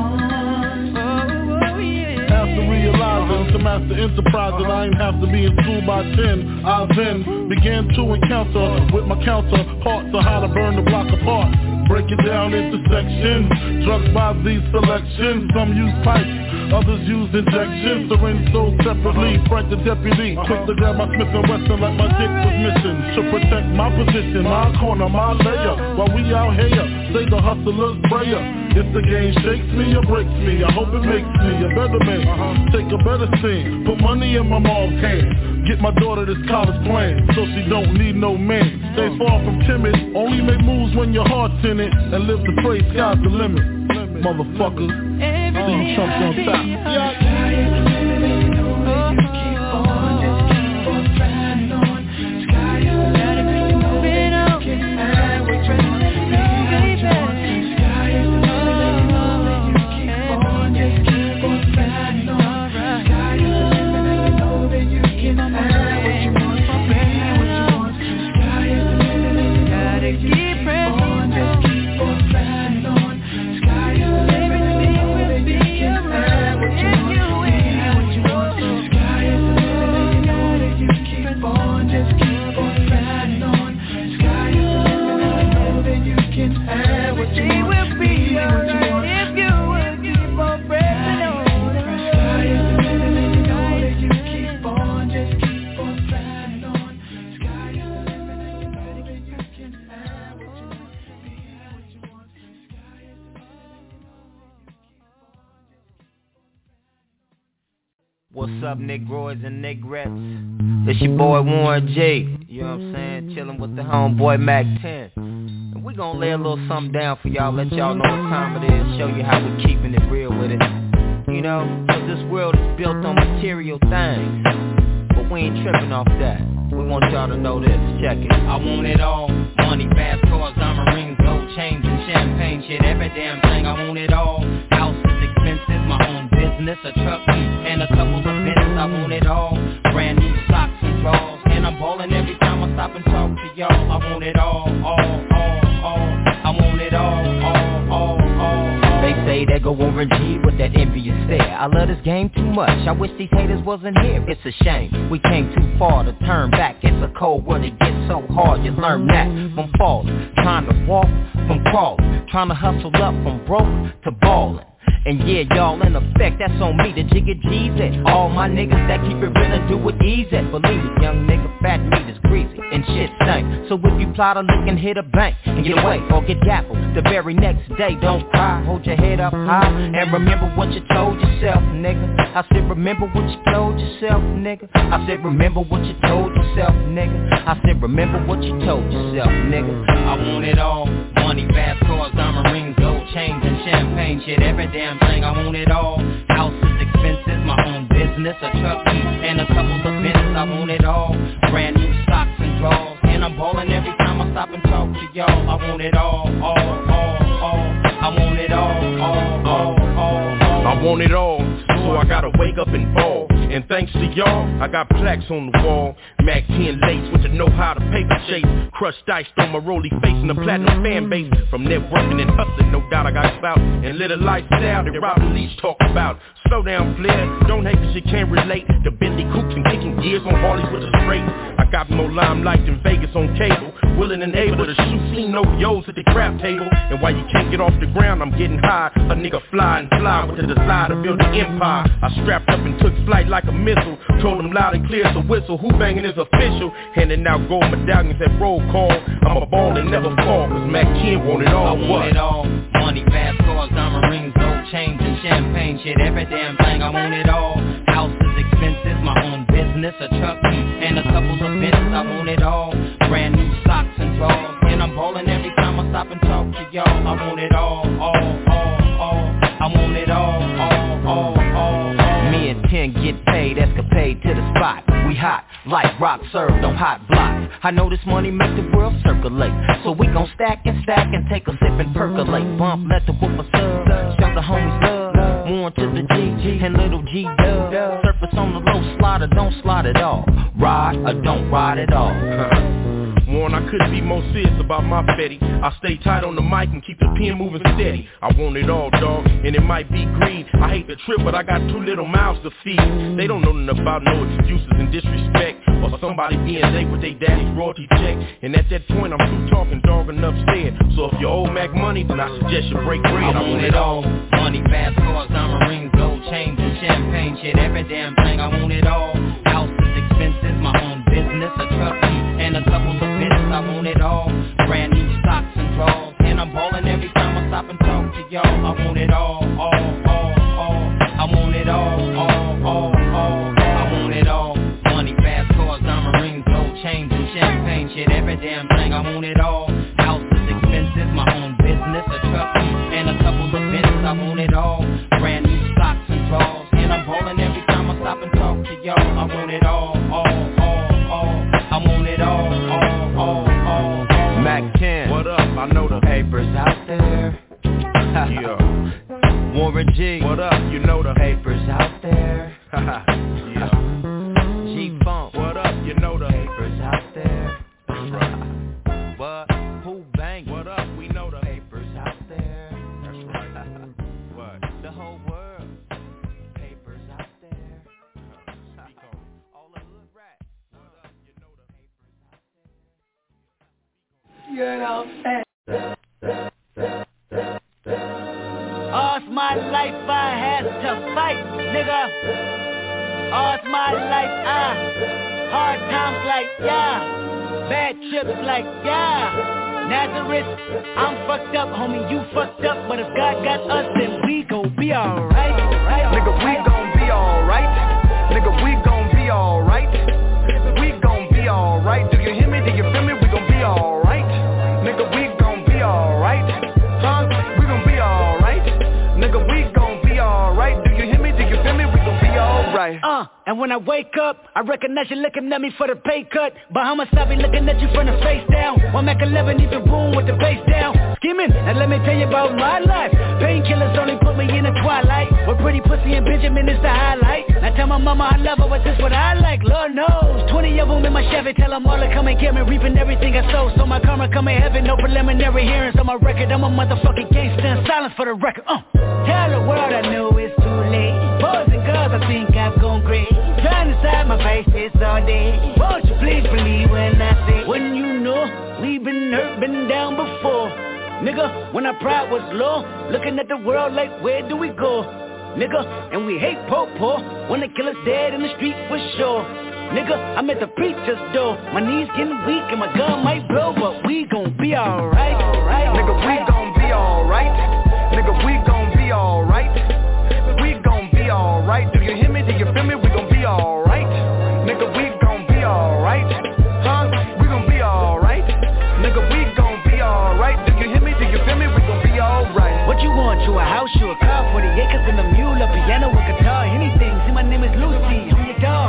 After realizing to master enterprise that I ain't have to be in school by 10, I then began to encounter with my counterparts on how to burn the block apart. Break it down into sections, drugs by these selections. Some use pipes, others use injections. Syringe sold separately, Frank the deputy quick to grab my Smith & Wesson like my dick was missing. To protect my position, my corner, my layer. While we out here, say the hustler's prayer. If the game shakes me or breaks me, I hope it makes me a better man. Take a better scene, put money in my mom's hand. Get my daughter this college plan, so she don't need no man. Stay far from timid, only make moves when your heart's in it. And live the phrase, sky's the limit. Motherfuckers, see you chumps on top.
What's up, Negroids and Negrettes? It's your boy Warren G. You know what I'm saying? Chilling with the homeboy Mac 10. And we gonna lay a little something down for y'all, let y'all know what time it is, show you how we keeping it real with it. You know, cause this world is built on material things, but we ain't tripping off that. We want y'all to know this, check it. I want it all, money, fast cars, diamond rings, gold chains and champagne shit, every damn thing. I want it all, houses, expenses, my own business, a truck and a couple of bins. I want it all, brand new socks and drawers, and I'm ballin' every time I stop and talk to y'all. I want it all, I want it all. They say they go over G with that envious stare. I love this game too much, I wish these haters wasn't here. It's a shame, we came too far to turn back. It's a cold world, it gets so hard. You learn that from falling, trying to walk from crawling, trying to hustle up from broke to ballin'. And yeah, y'all in effect, that's on me, the Jigga G's it. All my niggas that keep it real and do it easy. Believe me, young nigga, fat meat is greasy and shit stank. So if you plot a lick and hit a bank and get away or get dappled the very next day, don't cry, hold your head up high and remember what you told yourself, nigga. I said remember what you told yourself, nigga. I said remember what you told yourself, nigga. I said remember what you told yourself, nigga. I want it all, money, fast cars, diamond rings, gold chains and champagne shit, every damn thing. I want it all, houses, expenses, my own business, a truck and a couple of bins. I want it all, brand new socks and drawers, and I'm ballin' every time I stop and talk to y'all. I want it all, I want it all, I want it all, so I gotta wake up and ball.
And thanks to y'all, I got plaques on the wall. Mac 10 lace with the know-how to paper chase. Crushed ice on my roly face and a platinum fan base. From networking and hustling, no doubt I got clout. And live a lifestyle that Robin Leach talk about. Slow down, Flair, don't hate cause you can't relate. The Bentley coupes and kicking gears on Harleys with a straight. I got more limelight than Vegas on cable. Willing and able to shoot clean OVOs at the crap table. And while you can't get off the ground, I'm getting high. A nigga fly and fly with the desire to build an empire. I strapped up and took flight like a missile. Told them loud and clear as a whistle. Who banging is official. Handing out gold medallions at roll call. I'm a ball and never fall. Cause Mac 10 want it all.
I want it all. Money, fast cars, diamond rings, gold chains and champagne shit. Every damn thing, I want it all. House is expensive, my own business, a truck and a couple of Benzes. I want it all. Brand new socks and drawers. And I'm ballin' every time I stop and talk to y'all. I want it all. I want it all.
Me and 10 get paid, escapade to the spot. We hot, like rock served on hot blocks. I know this money make the world circulate. So we gon' stack and take a sip and percolate. Bump, let the whooper sub, show the homies love. More to the G and little G dub. Surface on the low, slide or don't slide at all. Ride or don't ride at all.
Warren, I couldn't be more serious about my fetty. I stay tight on the mic and keep the pen moving steady. I want it all, dog, and it might be greed. I hate the trip, but I got 2 little mouths to feed. They don't know nothing about no excuses and disrespect, or somebody being late with their daddy's royalty check. And at that point, I'm through talking, dog, enough said. So if you owe Mac money, then I suggest you break bread.
I want it all. Money, fast cars, diamond rings, gold chains and champagne shit. Every damn thing, I want it all. House is expensive, my own business, a truck and a couple of Benzes. I want it all. Brand new socks and drawers. And I'm ballin' every time I stop and talk to y'all. I want it all. I want it all. I want it all. Money, fast cars, diamond rings, gold chains and champagne shit. Every damn thing, I want it all. House is expensive, my own business, a truck and a couple of Benzes. I want it all. Brand new socks and drawers. And I'm ballin' every time I stop and talk to y'all. I want it all. I want it all.
Mac 10,
what up? I know the
papers out there.
Yeah.
Warren G,
what up? You know the
papers out there.
Yeah.
G-Funk,
what up? You know the
papers out there.
That's right.
But who bang?
What up? We know the
papers out there.
That's right. What?
The whole world. Papers out there. All the hood rap.
What up? You know the papers out there.
You know that.
All's my life I had to fight, nigga. All's my life hard times like yeah, bad trips like yeah. Nazareth, I'm fucked up, homie, you fucked up, but if God got us, then we gon' be alright.
Nigga, we gon' be alright. Nigga, we gon' be alright. We gon' be alright. Do you hear me? Do you feel me? We gon' be alright. Nigga, we gon' be alright. Huh? We gon' be alright. Nigga, we gon' be alright. Do you hear me? Do you feel me? We gon' be alright.
And when I wake up, I recognize you looking at me for the pay cut. Bahamas, I be looking at you from the face down. One Mac 11, even boom with the bass down. Skimming, and let me tell you about my life. Painkillers only put me in the twilight. With pretty pussy and Benjamin is the highlight. I tell my mama I love her, but this what I like, Lord knows. 20 of them in my Chevy, tell them all to come and get me. Reaping everything I sow, so my karma come in heaven. No preliminary hearings on my record. I'm a motherfucking gangster in silence for the record. Tell the world I know it's too late. Boys and girls, I think I've gone great. Trying to side my faces all day. Won't you please believe when I say, when you know we've been hurt, been down before. Nigga, when our pride was low, looking at the world like, where do we go? Nigga, and we hate po-po, when the killer's dead in the street for sure. Nigga, I'm at the preacher's door. My knees getting weak and my gun might blow, but we gon' be alright.
Nigga, we gon' be alright. Nigga, we gon' be alright. We gon' be alright. Do you hear me? Do you feel me? We gon' be alright. Nigga, we gon' be alright. Huh? We gon' be alright. Nigga, we gon' be alright. Do you hear me? Do you feel me? We gon' be alright.
What you want? You a house, you a car, 40 acres and a mule, a piano, a guitar, anything. See, my name is Lucy, I'm your dog.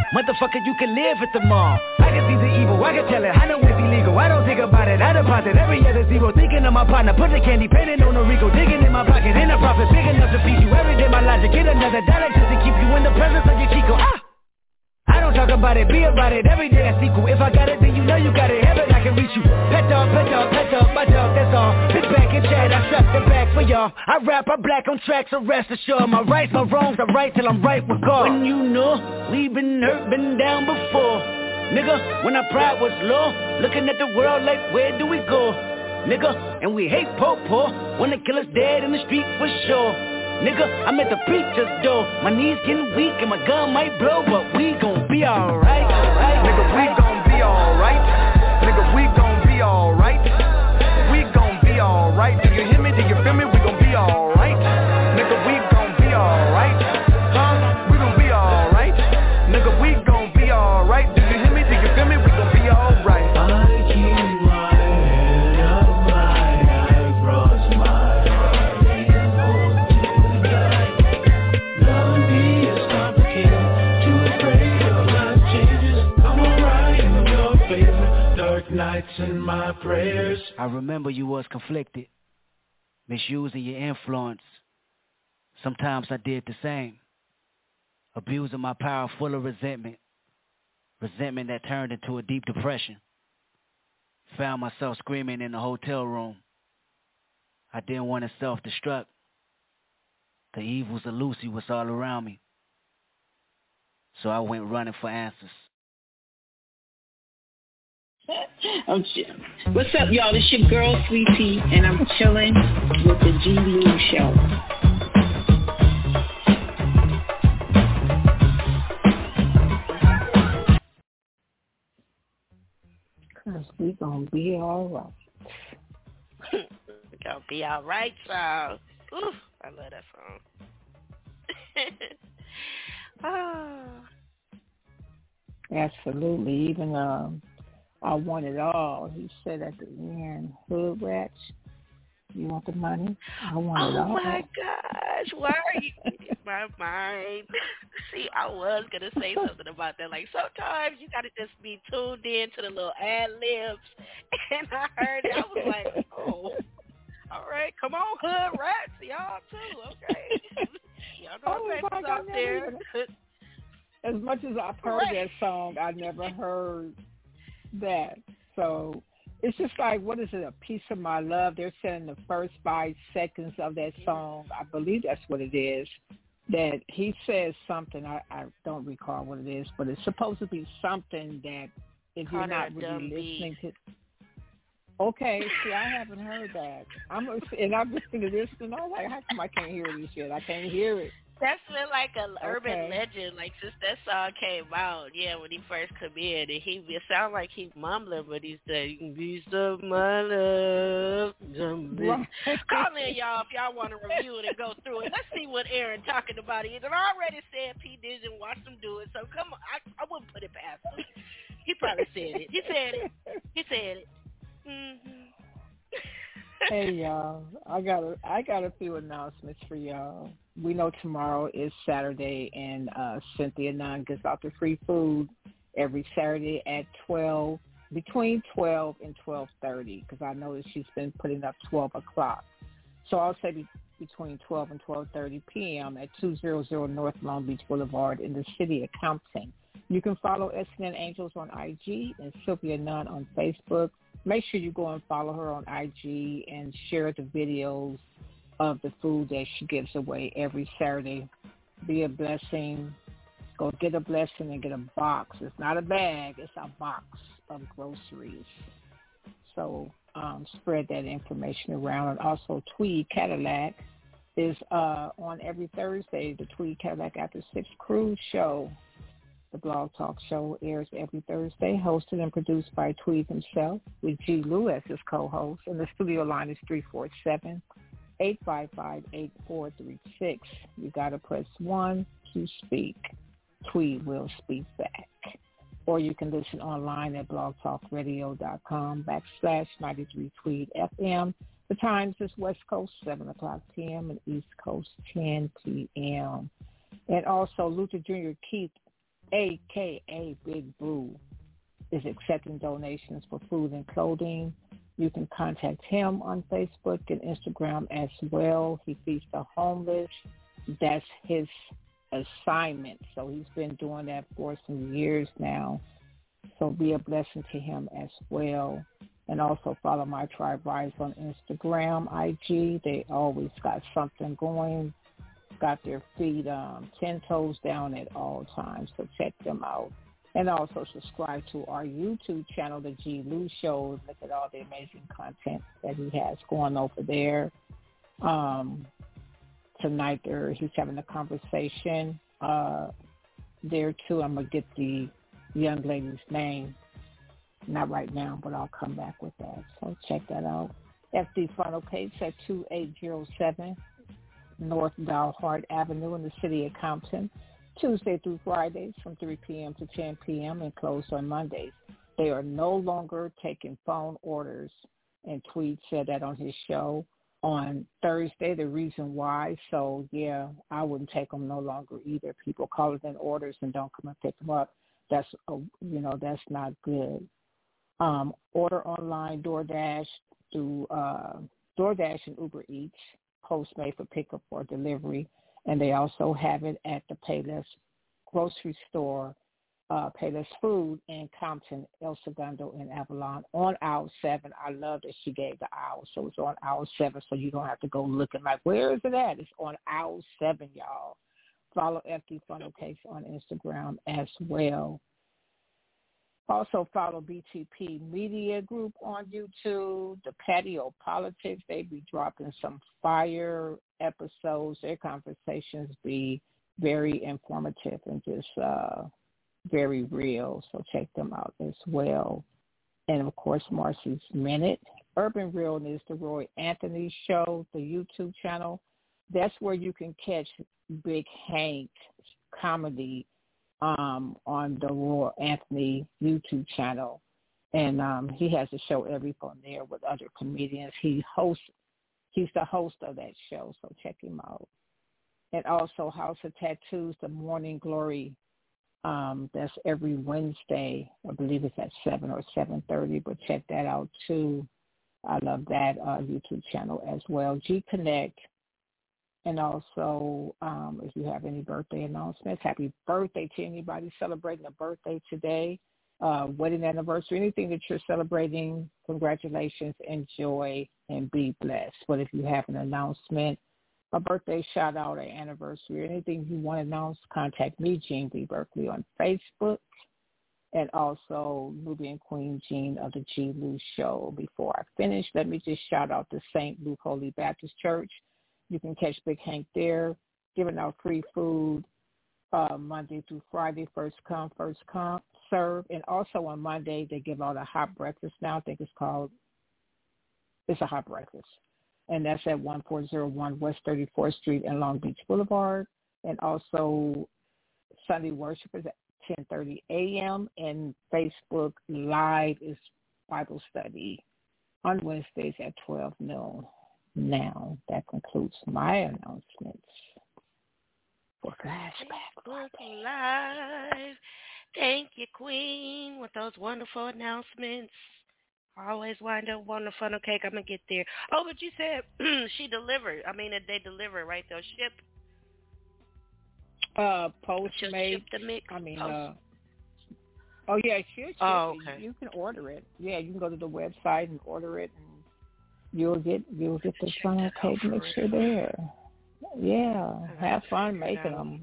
Motherfucker, you can live at the mall. I can see the evil, I can tell it, I know it's illegal. I don't think about it, I deposit every other zero. Thinking of my partner, put the candy, painting on the Rico. Digging in my pocket, in a profit, big enough to feed you. Every day my logic, get another dollar just to keep you in the presence of your Chico. I don't talk about it, be about it, every day I sequel. If I got it, then you know you got it, heaven I can reach you. Pet dog, my dog, that's all. Sit back and chat, I strap the back for y'all. I rap, I black on tracks, so rest assured. My rights, my wrongs, I right till I'm right with God. When you know, we been hurt, been down before. Nigga, when our pride was low, looking at the world like, where do we go? Nigga, and we hate po-po, wanna kill us dead in the street for sure. Nigga, I'm at the preacher's door. My knees getting weak and my gun might blow, but we gon' be alright.
Nigga, we gon' be alright. Nigga, we gon' be alright. We gon' be alright. Do you hear me? Do you feel me? We gon' be alright. Nigga, we gon' be alright. Huh? We gon' be alright. Nigga, we gon' be alright. Do you hear me? Do you feel me? We gon' be alright.
I keep my head up high. I cross my heart and hope to die. Melody is complicated, too afraid of life changes. I'm alright in your favor. Dark nights in my prayers.
I remember you was conflicted, misusing your influence. Sometimes I did the same, abusing my power full of resentment that turned into a deep depression. Found myself screaming in the hotel room. I didn't want to self-destruct. The evils of Lucy was all around me, so I went running for answers.
I'm chilling. What's up, y'all? It's your girl, Sweet Tea, and I'm chilling with the G Lou Show.
Cause we gonna be all right.
We gonna be all right, y'all. Ooh, I love that song. Oh.
Absolutely. Even I Want It All. He said at the end, hood rats, you want the money? I want it all.
Oh my gosh, why are you in my mind? See, I was going to say something about that. Like, sometimes you got to just be tuned in to the little ad-libs. And I heard it. I was like, oh, all right, come on, hood rats, y'all too, okay. Y'all know what's out there.
As much as I've heard that song, I never heard that. So it's just like, what is it, A Piece of My Love? They're saying the first 5 seconds of that song, I believe that's what it is, that he says something, I don't recall what it is, but it's supposed to be something that if you're not really listening to. Okay, see, I haven't heard that. And I'm listening to this, and I'm like, how come I can't hear this yet? I can't hear it.
That's been like an urban legend, like since that song came out. Yeah, when he first come in, and it sounds like he's mumbling, but he's saying, "Piece of my love." Call in, y'all, if y'all want to review it and go through it. Let's see what Aaron talking about. He already said P. Diddy and watched him do it, so come on, I wouldn't put it past him. He probably said it. He said it. Mm-hmm.
Hey y'all, I got a few announcements for y'all. We know tomorrow is Saturday, and Cynthia Nunn gives out the free food every Saturday at 12, between 12 and 12:30, because I know that she's been putting up 12 o'clock. So I'll say between 12 and 12:30 p.m. at 200 North Long Beach Boulevard in the city of Compton. You can follow SNN Angels on IG and Sylvia Nunn on Facebook. Make sure you go and follow her on IG and share the videos of the food that she gives away every Saturday. Be a blessing. Go get a blessing and get a box. It's not a bag. It's a box of groceries. So spread that information around. And also Tweed Cadillac is on every Thursday, the Tweed Cadillac After 6 Cruise Show. The Blog Talk Show airs every Thursday, hosted and produced by Tweed himself, with G. Lou as his co-host. And the studio line is 347-855-8436. You got to press 1 to speak. Tweed will speak back. Or you can listen online at blogtalkradio.com/93 Tweed FM. The times is West Coast, 7 o'clock p.m. and East Coast, 10 p.m. And also Luther Jr. Keith a.k.a. Big Boo, is accepting donations for food and clothing. You can contact him on Facebook and Instagram as well. He feeds the homeless. That's his assignment. So he's been doing that for some years now. So be a blessing to him as well. And also follow My Tribe Rise on Instagram, IG. They always got something going. Got their feet 10 toes down at all times. So check them out. And also subscribe to our YouTube channel, The G. Lou Show. Look at all the amazing content that he has going over there. Tonight he's having a conversation there too. I'm going to get the young lady's name. Not right now, but I'll come back with that. So check that out. FD Funnel Cakes at 2807 North Dalhart Avenue in the city of Compton. Tuesday through Fridays from 3 p.m. to 10 p.m. and closed on Mondays. They are no longer taking phone orders, and Tweed said that on his show on Thursday, the reason why. So, yeah, I wouldn't take them no longer either. People call in orders and don't come and pick them up. That's, that's not good. Order online, DoorDash through DoorDash and Uber Eats, Postmate for pickup or delivery. And they also have it at the Payless grocery store, Payless Food in Compton, El Segundo, and Avalon on aisle 7. I love that she gave the aisle. So it's on aisle 7, so you don't have to go looking like, where is it at? It's on aisle 7, y'all. Follow FD Funnel Cakes on Instagram as well. Also follow BTP Media Group on YouTube, The Patio Politics. They be dropping some fire episodes. Their conversations be very informative and just very real. So check them out as well. And, of course, Marcy's Minute. Urban Realness, The Roy Anthony Show, the YouTube channel. That's where you can catch Big Hank comedy on the Roy Anthony YouTube channel. And he has a show every on there with other comedians. He's the host of that show, so check him out. And also House of Tattoos, The Morning Glory. That's every Wednesday. I believe it's at 7 or 7:30, but check that out too. I love that YouTube channel as well. G Connect. And also, if you have any birthday announcements, happy birthday to anybody celebrating a birthday today, wedding anniversary, anything that you're celebrating, congratulations, enjoy, and be blessed. But if you have an announcement, a birthday shout-out, an anniversary, anything you want to announce, contact me, Jean B. Berkeley, on Facebook, and also Nubian Queen Jean of the G. Lou Show. Before I finish, let me just shout out to St. Luke Holy Baptist Church. You can catch Big Hank there, giving out free food Monday through Friday, first come, serve. And also on Monday, they give out a hot breakfast now. I think it's a hot breakfast. And that's at 1401 West 34th Street and Long Beach Boulevard. And also Sunday worship is at 10:30 a.m. And Facebook Live is Bible study on Wednesdays at 12 noon. Now, that concludes my announcements for Flashback
Friday Live. Thank you, Queen, with those wonderful announcements. I always wind up wanting a funnel cake. I'm going to get there. Oh, but you said she delivered. I mean, they deliver, right? They'll ship.
Postmate.
The mix.
I mean,
Post.
oh, yeah, she'll ship.
Oh, okay.
You can order it. Yeah, you can go to the website and order it. You'll get the funnel cake mixture there. Yeah, have fun making them.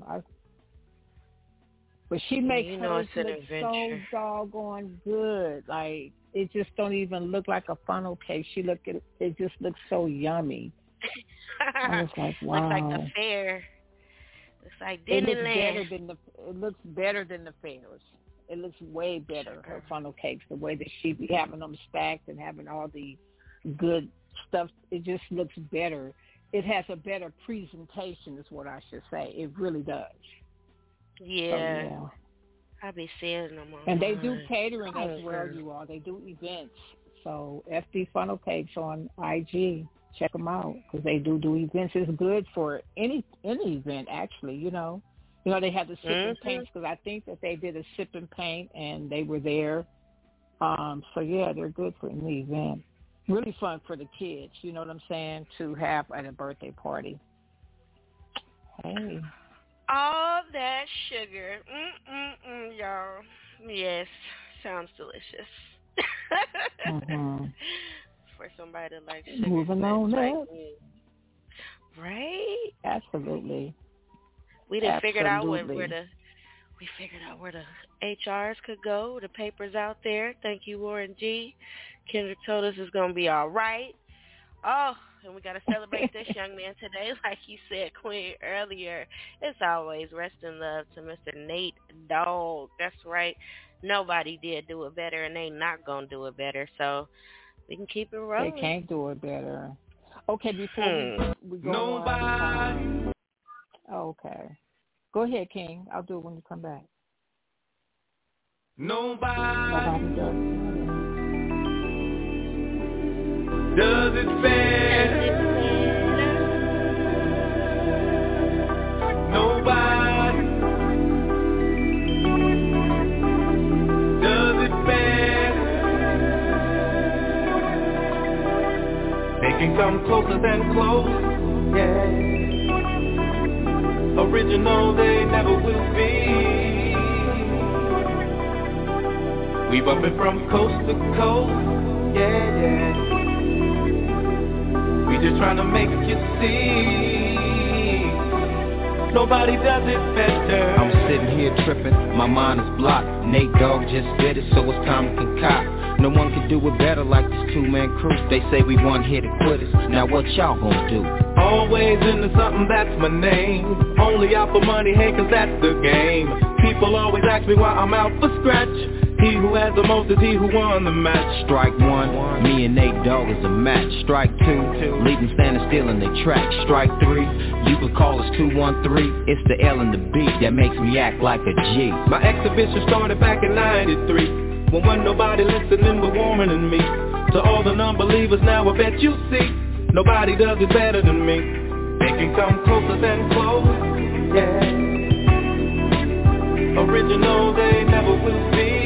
But she makes hers look so doggone good. Like, it just don't even look like a funnel cake. It just looks so yummy. I was like, wow.
Looks like the fair. Looks like Disneyland.
It looks better than the fairs. It looks way better, her funnel cakes, the way that she be having them stacked and having all the good stuff. It just looks better. It has a better presentation is what I should say. It really does.
Yeah.
So, yeah.
I be seeing them online.
And they do catering as well, you all. They do events. So FD Funnel Cakes on IG. Check them out because they do events. It's good for any event, actually, You know, they had the sip and paints because I think that they did a sip and paint and they were there. So, yeah, they're good for an event. Really fun for the kids, you know what I'm saying, to have at a birthday party. Hey.
All that sugar. Y'all. Yes, sounds delicious. For somebody that likes sugar.
Moving on up.
Right?
Absolutely.
We done figured out where the HRs could go, the papers out there. Thank you, Warren G. Kendrick told us it's gonna be all right. Oh, and we gotta celebrate this young man today, like you said, Queen, earlier. It's always rest in love to Mr. Nate Dogg. That's right. Nobody did do it better, and they not gonna do it better. So we can keep it rolling.
They can't do it better. Okay, before we go on. Okay. Go ahead, King. I'll do it when you come back.
Nobody does it better. Nobody does it better. They can come closer than close, yeah. Original they never will be. We bumpin' from coast to coast, yeah, yeah. We just tryna make you see. Nobody does it better.
I'm sitting here tripping, my mind is blocked. Nate Dogg just did it, so it's time to concoct. No one can do it better like this two-man crew. They say we one here to quit us. Now what y'all gonna do?
Always into something, that's my name. Only out for money, hey, cause that's the game. People always ask me why I'm out for scratch. He who has the most is he who won the match.
Strike one, me and Nate Dogg is a match. Strike two, leave them standing still in their track. Strike three, you can call us 213. It's the L and the B that makes me act like a G.
My exhibition started back in 93. When wasn't nobody listening but warmer than me. To all the non-believers now I bet you see. Nobody does it better than me. They can come closer than close, yeah. Original they never will be.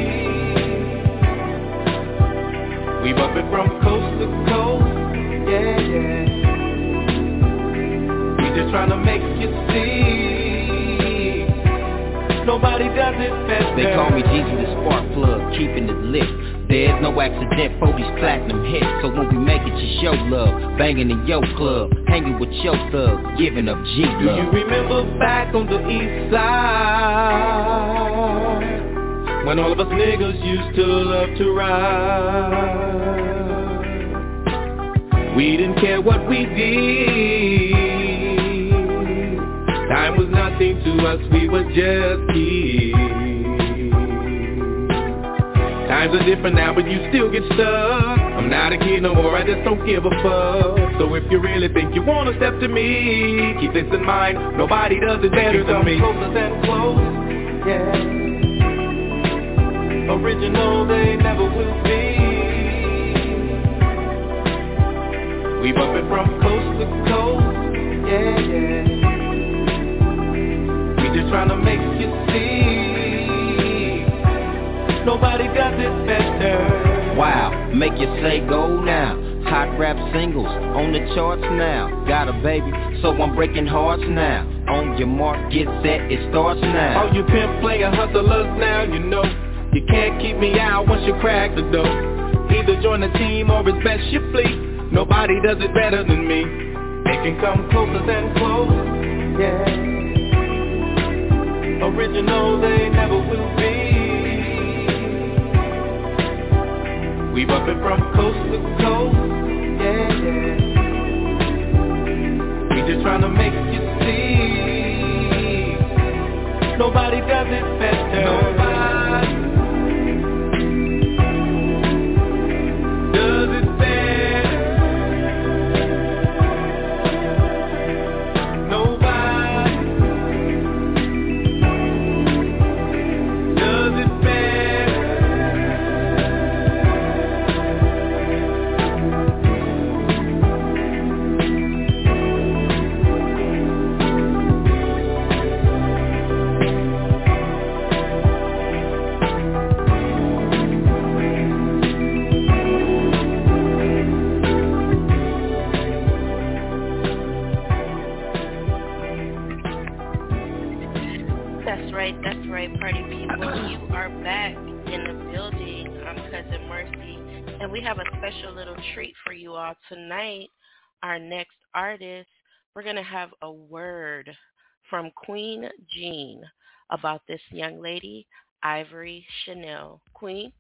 We bumpin' from coast to coast, yeah, yeah. We just tryna make you see. Nobody does it better.
They call me Jesus the Spark Plug, keeping it lit. There's no accident for these platinum hits. So when we make it, you show love. Banging in your club, hanging with your thug, giving up G love.
Do you remember back on the east side, when all of us niggas used to love to ride? We didn't care what we did. Time was nothing to us, we were just kids. Times are different now, but you still get stuck. I'm not a kid no more, I just don't give a fuck. So if you really think you wanna step to me, keep this in mind, nobody does it better than me. Closer than close, yeah. Original they never will be. We bumpin' from coast to coast, yeah, yeah. We just tryna make you see. Nobody does it better.
Wow, make you say go now. Hot rap singles on the charts now. Got a baby, so I'm breaking hearts now. On your mark, get set, it starts now.
All you pimp player hustlers now, you know you can't keep me out once you crack the door. Either join the team or it's best you flee. Nobody does it better than me. They can come closer than close, yeah. Original they never will be. We bumpin' from coast to coast, yeah, yeah. We just tryna make you see. Nobody does it better. Nobody does it better. Nobody
You are back in the building. I'm Cousin Mercy, and we have a special little treat for you all tonight. Our next artist, we're going to have a word from Queen Jean about this young lady, Ivory Chanel. Queen?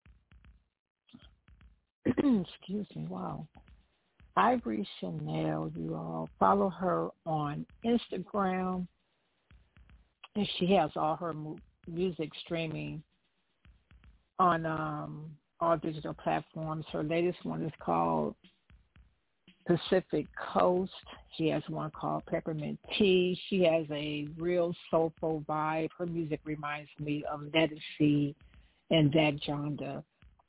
Excuse me, wow. Ivory Chanel, you all follow her on Instagram, and she has all her music streaming on all digital platforms. Her latest one is called Pacific Coast. She has one called Peppermint Tea. She has a real soulful vibe. Her music reminds me of Ledisi and Dag Jonda.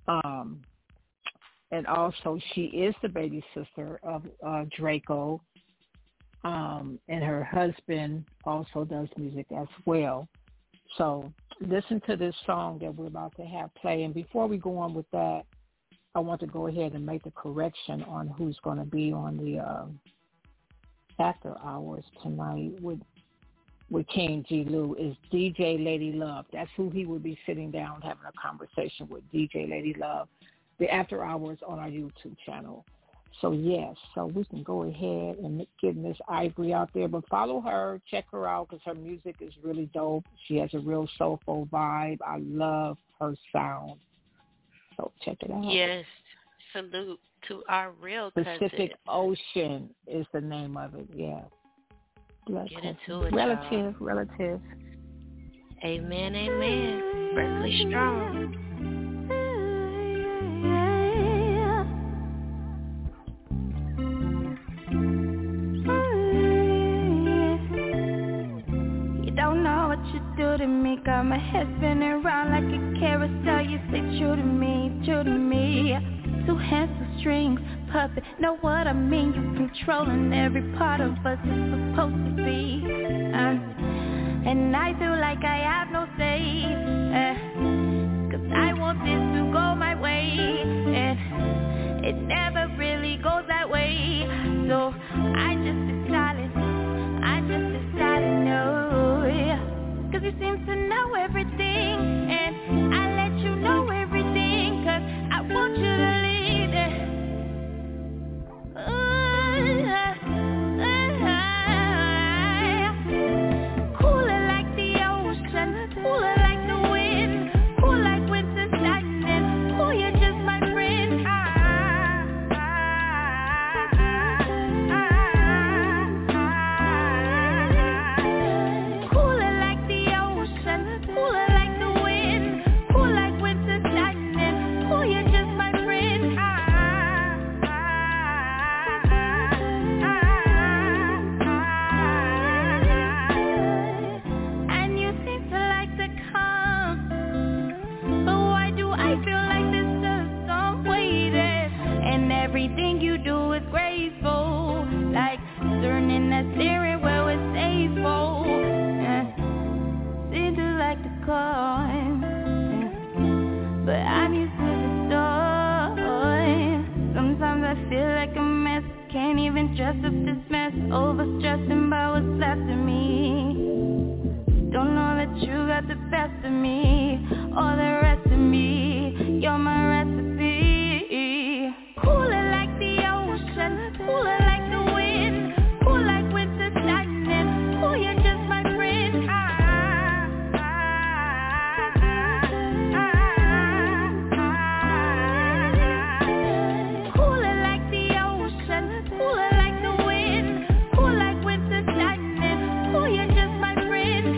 And also she is the baby sister of Draco. And her husband also does music as well. So listen to this song that we're about to have play. And before we go on with that, I want to go ahead and make the correction on who's going to be on the after hours tonight with King G. Lou is DJ Lady Love. That's who he will be sitting down having a conversation with, DJ Lady Love. The after hours on our YouTube channel. So yes, so we can go ahead and get Miss Ivory out there, but follow her, check her out because her music is really dope. She has a real soulful vibe. I love her sound. So check it out.
Yes, salute to our real
Pacific
cousin.
Ocean is the name of it. Yeah. Blood
Get
cousin.
into it,
Relative.
Amen, amen. Berkeley strong.
You do to me, got my head spinning round like a carousel. You say true to me, 2 hands, 2 strings, puppet, know what I mean. You controlling every part of us it's supposed to be. And I feel like I have no say, cause I want this to go my way, and it never really goes that way. So I just be silent, no, yeah. Cause you seem to know everything, and I let you know everything, cause I want you to lead it. Cooler like the ocean, cooler like the wind, cool like winter lightning, oh you're just my friend. Everything you do is graceful, like turning that steering wheel is tasteful. Seem to like the climb, but I'm used to the storm. Sometimes I feel like a mess, can't even dress up this mess, overstressing about what's left of me. Don't know that you got the best of me, or the rest of me, you're my recipe. Cooler like the ocean, cooler like the wind, cool like winter lightning, oh you're just my friend. Cooler like the ocean, cooler like the wind, cool like winter lightning, oh you're just my friend.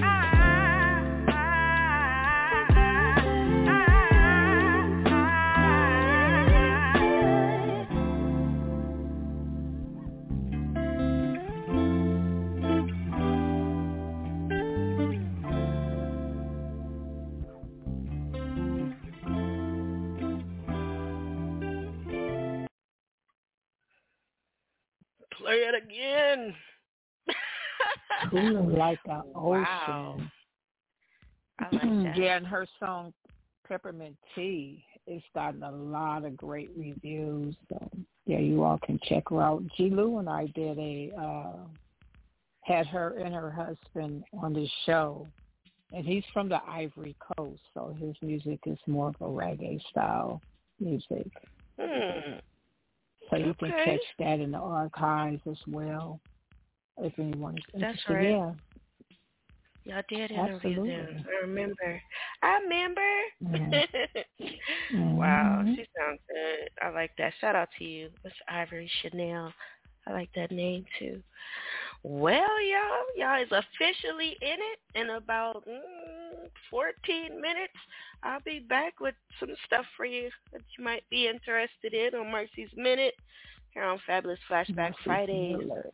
Play it again.
Cooler like the ocean.
Wow. I like that.
Yeah, and her song Peppermint Tea it's gotten a lot of great reviews. So yeah, you all can check her out. G. Lou and I did had her and her husband on the show And he's from the Ivory Coast, so his music is more of a reggae style music. So you can catch that in the archives as well, if anyone is interested.
That's right.
Yeah.
Y'all did interview them. I remember. Wow, she sounds good. I like that. Shout out to you, Miss Ivory Chanel. I like that name too. Well, y'all is officially in it in about 14 minutes. I'll be back with some stuff for you that you might be interested in on Mercy's Minute here on Fabulous Flashback Fridays.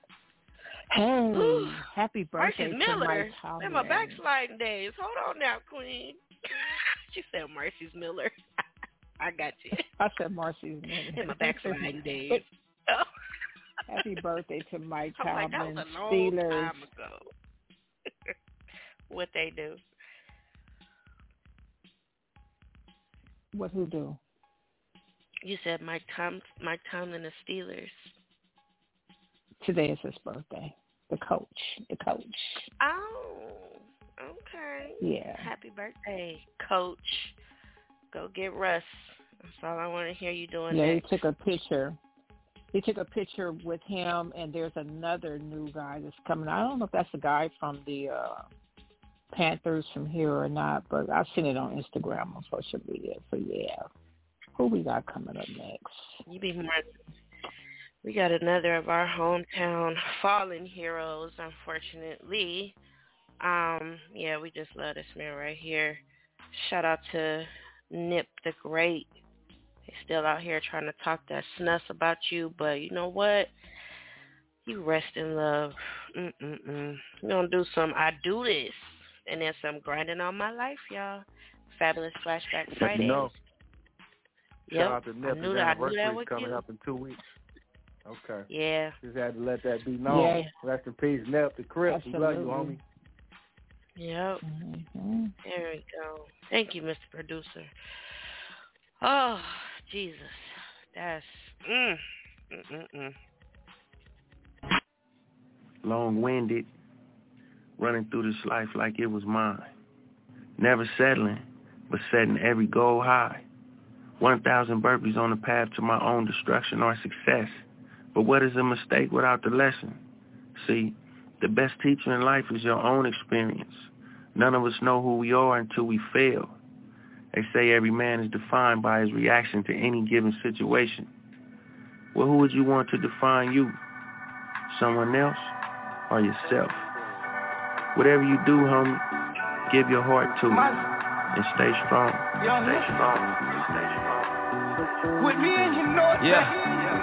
Hey, happy birthday
Mercy's
to
Miller.
Mike Tomlin.
They're my backsliding days. Hold on now, Queen. She said Mercy's Miller. I got you.
I said Mercy's Miller.
In my backsliding days. Oh.
Happy birthday to Mike Tomlin,
that was a long
Steelers.
time ago. What they do?
What who do?
You said Mike Tomlin, the Steelers.
Today is his birthday. The coach.
Oh, okay.
Yeah.
Happy birthday, Coach. Go get Russ. That's all I want to hear you doing.
Yeah,
next.
he took a picture. He took a picture with him, and there's another new guy that's coming. I don't know if that's the guy from the Panthers from here or not, but I've seen it on Instagram, on social media. So, yeah. Who we got coming up next?
You be more. We got another of our hometown fallen heroes, unfortunately. Yeah, we just love this man right here. Shout out to Nip the Great. He's still out here trying to talk that snuss about you, but you know what? You rest in love. You're going to do some I do this, and then some grinding on my life, y'all. Fabulous Flashback Fridays.
You know.
Yep.
Shout out to Nip. His anniversary is coming
you.
up in 2 weeks. Okay.
Yeah.
Just had to let that be known.
Yeah.
Rest in peace, Nip the Crip. We love you, homie.
Yep. There we go. Thank you, Mr. Producer. Oh, Jesus. That's
Long-winded, running through this life like it was mine. Never settling, but setting every goal high. 1,000 burpees on the path to my own destruction or success. But what is a mistake without the lesson? See, the best teacher in life is your own experience. None of us know who we are until we fail. They say every man is defined by his reaction to any given situation. Well, who would you want to define you? Someone else or yourself? Whatever you do, homie, give your heart to it and stay strong. Stay strong. Stay strong.
With me and you know it.
Yeah.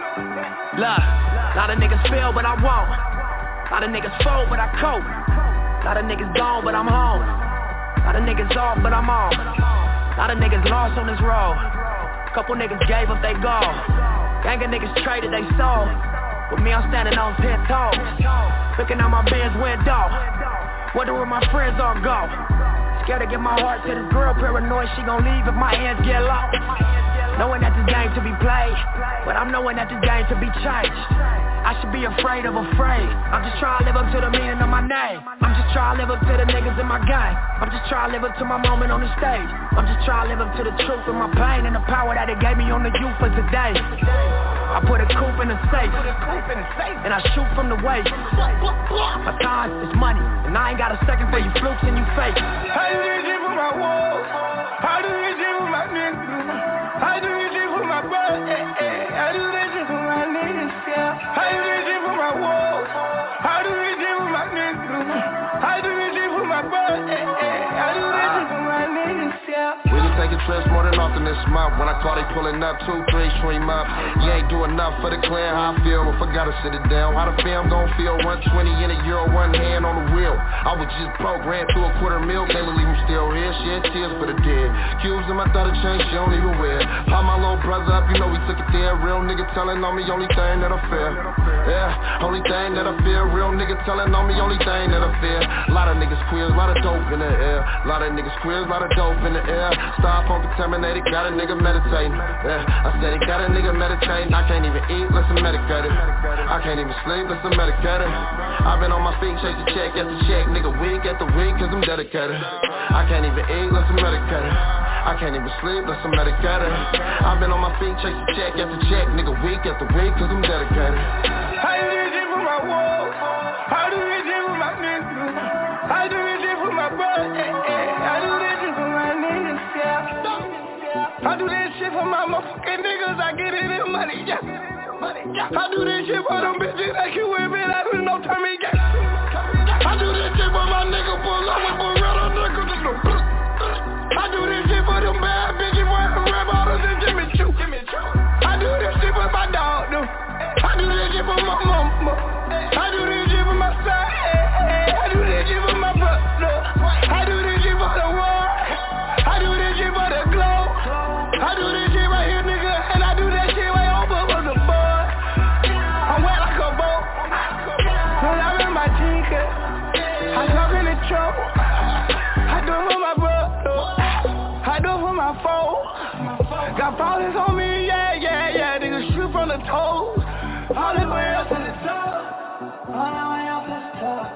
Look, lot of niggas fail, but I won't. Lot of niggas fold, but I cope. Lot of niggas gone, but I'm home. Lot of niggas off, but I'm on. Lot of niggas lost on this road. Couple niggas gave up they goal. Gang of niggas traded they soul. With me I'm standing on 10 toes. Looking out my Benz window. Wonder where my friends all go. Scared to give my heart to this girl. Paranoid she gon' leave if my hands get low. Knowing that this game to be played, but I'm knowing that this game to be changed. I should be afraid of afraid. I'm just trying to live up to the meaning of my name. I'm just trying to live up to the niggas in my gang. I'm just trying to live up to my moment on the stage. I'm just trying to live up to the truth of my pain and the power that it gave me on the youth for today. I put a coupe in the safe, and I shoot from the waist. My time is money, and I ain't got a second for you flukes and you fake.
How do you live with my walls? How do you live with my niggas? How do you live with my brother? How do you live with my niggas? How do you live with my walls? How do you live with my niggas? How do you live with my brother? How do you live with my niggas?
We been taking trips more than often this month. When I call they pulling up 2, 3, stream up. You ain't do enough for the clan, how I feel if I gotta sit it down. How the fam gon' feel, 120 in a euro, one hand on the wheel. I was just broke, ran through a $250,000, can't believe I'm still here. Shed tears for the dead. Cubes in my thought of change, she don't even wear. Pop my little brother up, you know we took it there. Real nigga telling on me, only thing that I fear. Yeah, only thing that I fear. Real nigga telling on me, only thing that I fear. Lot of niggas queers, lot of dope in the air. Lot of niggas queers, lot of dope in the air. stop, I'm contaminated, got a nigga meditating. Yeah, I said it got a nigga meditating. I can't even eat, listen medicated. I can't even sleep, listen medicated. I've been on my feet, chasing check after check, nigga week after week, cause I'm dedicated. I can't even eat, listen medicated. I can't even sleep, listen medicated. I've been on my feet, chasing check after check, nigga week after week, cause I'm dedicated.
I do this shit for my walls. I do this shit for my niggas. I do this shit for my brothers. I do this shit for my niggas, yeah. I do this shit for my motherfucking niggas. I get it in money, yeah. I do this shit for them bitches that can whip it out with no tummy, yeah. I do this shit for my nigga pull up with Beretta niggas. I do this shit for them bad bitches wearing red bottles and Jimmy Choo. I do this shit for my dog, dude. I do this shit for my mama. I do this shit for my son. I do this shit for my brother. I do this shit for the world. I do this shit for the globe. I do this shit right here, nigga, and I do that shit right over with the boy. I'm wet like a boat. When I'm in my chica, I talk in the trouble. I do it for my brother. I do it for my foes. Got fathers on me, yeah. Niggas shoot from the toes. All the way up to the top. All the way up to the top.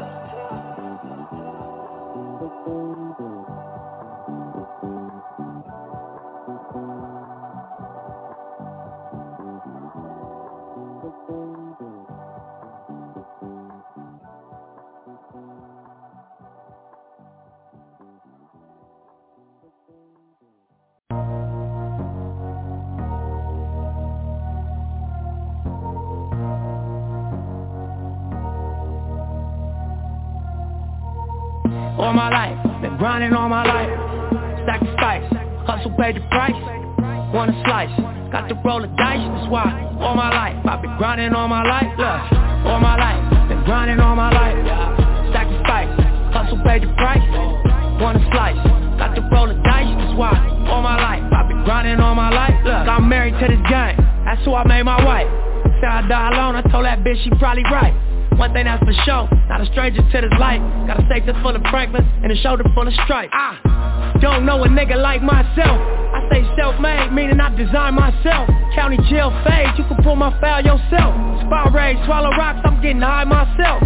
All my life, been grinding all my life. Sacrifice, hustle paid the price. Want a slice, got to roll the dice, that's why. All my life, I've been grinding all my life. Look, all my life, been grinding all my life. Sacrifice, hustle paid the price. Want a slice, got to roll the dice, that's why. All my life, I've been grinding all my life. Look, I'm married to this game, that's who I made my wife. Said I die alone, I told that bitch she probably right. One thing that's for sure, not a stranger to this life. Got a safe that's full of Franklin and a shoulder full of stripe. I don't know a nigga like myself. I say self-made, meaning I design myself. County jail fade, you can pull my foul yourself. Spot raid, swallow rocks, I'm getting high myself.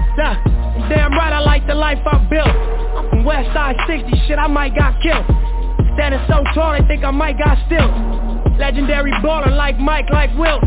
Damn right, I like the life I built. I'm from West Side 60, shit, I might got killed. Standing so tall, they think I might got stilts. Legendary baller like Mike, like Wilt.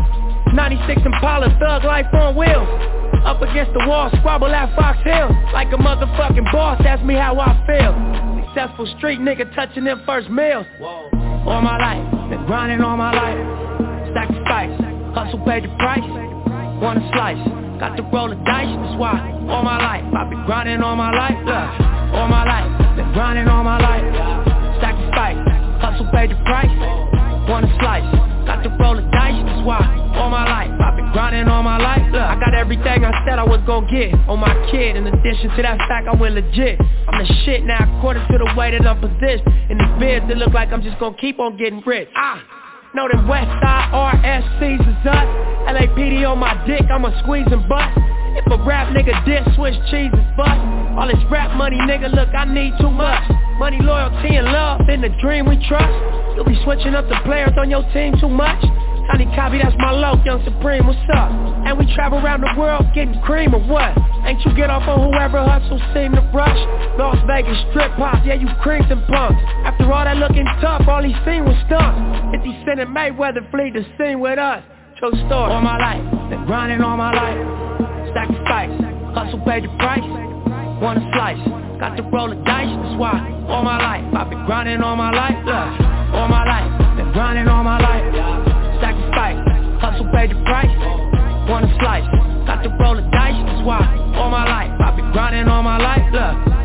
96 Impala, thug life on wheels. Up against the wall, squabble at Fox Hill. Like a motherfucking boss, ask me how I feel. Successful street nigga touching them first meals. All my life, been grinding all my life. Sacrifice, hustle paid the price. Want a slice, got to roll the dice, that's why. All my life, I've been grinding all my life. Look, all my life, been grinding all my life. Sacrifice, hustle paid the price. Want a slice, got to roll the dice, that's why. All my life, I've been grinding all my life. Look, I got everything I said I was gon' get on my kid. In addition to that fact, I went legit. I'm the shit now according to the way that I'm positioned. In this biz, it look like I'm just gon' keep on getting rich. Know them West Side RSCs is us. LAPD on my dick, I'ma squeeze and bust. If a rap nigga diss, Swiss cheese is bust. All this rap money, nigga, look, I need too much. Money, loyalty, and love, in the dream we trust. You'll be switching up the players on your team too much. Tiny Copy, that's my low, Young Supreme, what's up? And we travel around the world getting cream or what? Ain't you get off on whoever hustles seem to rush? Las Vegas strip pop, yeah, you creams and punks. After all that looking tough, all he seen was stunts. 50 Cent and Mayweather flee the scene with us. True story. All my life, been grinding all my life. Sacrifice, hustle paid the price. Want a slice, got to roll the dice, that's why. All my life, I've been grinding all my life. Look, all my life, been grinding all my life. Sacrifice, hustle paid the price. Want a slice, got to roll the dice, that's why. All my life, I've been grinding all my life. Look.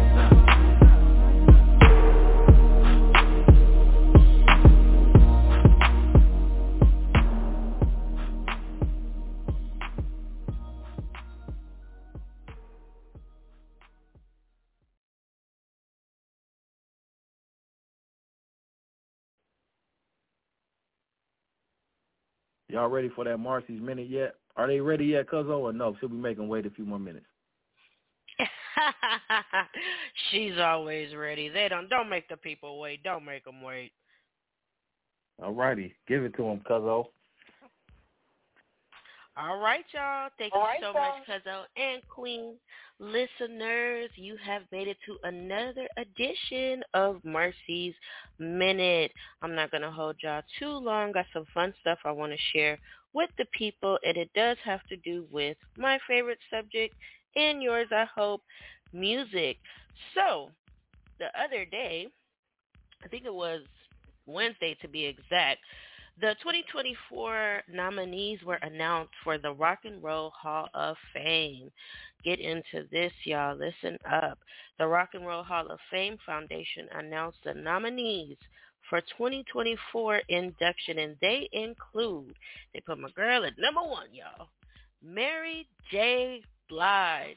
Y'all ready for that Marcy's Minute yet? Are they ready yet, Cuzzo, or no? Should we make them wait a few more minutes?
She's always ready. Don't make the people wait. Don't make them wait.
All righty. Give it to him, Cuzzo.
All right, y'all. Thank you so much, Cuzzo and Queen. Listeners, you have made it to another edition of Marcy's Minute. I'm not going to hold y'all too long. Got some fun stuff I want to share with the people, and it does have to do with my favorite subject and yours, I hope, music. So, the other day, I think it was Wednesday to be exact, the 2024 nominees were announced for the Rock and Roll Hall of Fame. Get into this, y'all. Listen up. The Rock and Roll Hall of Fame Foundation announced the nominees for 2024 induction, and they put my girl at number 1, y'all, Mary J. Blige.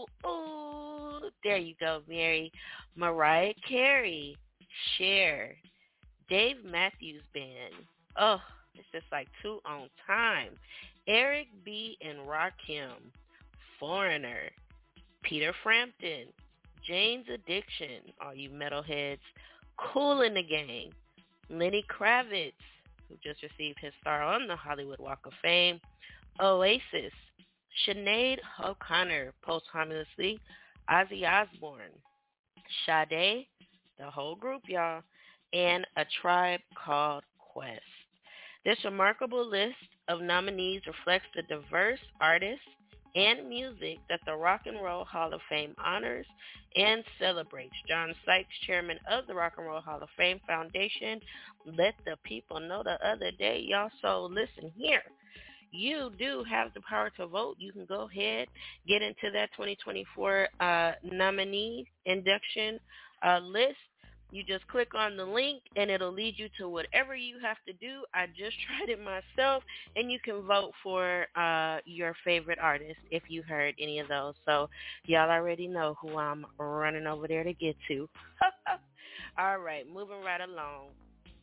Ooh, there you go, Mary. Mariah Carey, Cher, Dave Matthews Band. Oh, it's just like 2 on time. Eric B. and Rakim, Foreigner, Peter Frampton, Jane's Addiction, all you metalheads, Kool and the Gang, Lenny Kravitz, who just received his star on the Hollywood Walk of Fame, Oasis, Sinead O'Connor, posthumously, Ozzy Osbourne, Sade, the whole group, y'all, and A Tribe Called Quest. This remarkable list of nominees reflects the diverse artists and music that the Rock and Roll Hall of Fame honors and celebrates. John Sykes, chairman of the Rock and Roll Hall of Fame Foundation, let the people know the other day, y'all. So listen here. You do have the power to vote. You can go ahead, get into that 2024 nominee induction list. You just click on the link, and it'll lead you to whatever you have to do. I just tried it myself, and you can vote for your favorite artist if you heard any of those. So y'all already know who I'm running over there to get to. All right, moving right along.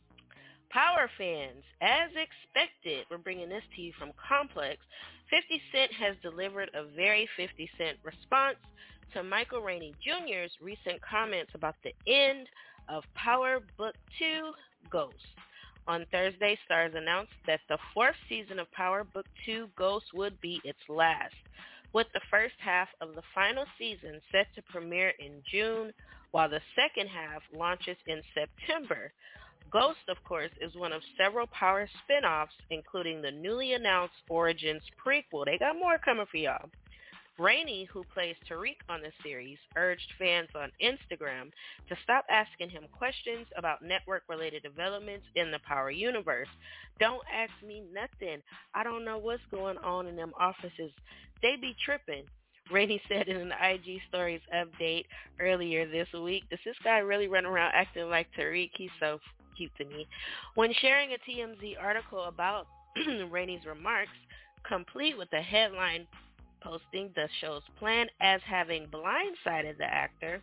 Power fans, as expected, we're bringing this to you from Complex. 50 Cent has delivered a very 50 Cent response to Michael Rainey Jr.'s recent comments about the end of Power Book 2, Ghost. On Thursday, Starz announced that the 4th season of Power Book 2, Ghost would be its last, with the first half of the final season set to premiere in June, while the second half launches in September. Ghost, of course, is one of several Power spin-offs, including the newly announced Origins prequel. They got more coming for y'all. Rainey, who plays Tariq on the series, urged fans on Instagram to stop asking him questions about network-related developments in the Power universe. Don't ask me nothing. I don't know what's going on in them offices. They be tripping, Rainey said in an IG Stories update earlier this week. Does this guy really run around acting like Tariq? He's so cute to me. When sharing a TMZ article about Rainey's remarks, complete with the headline posting the show's plan as having blindsided the actor,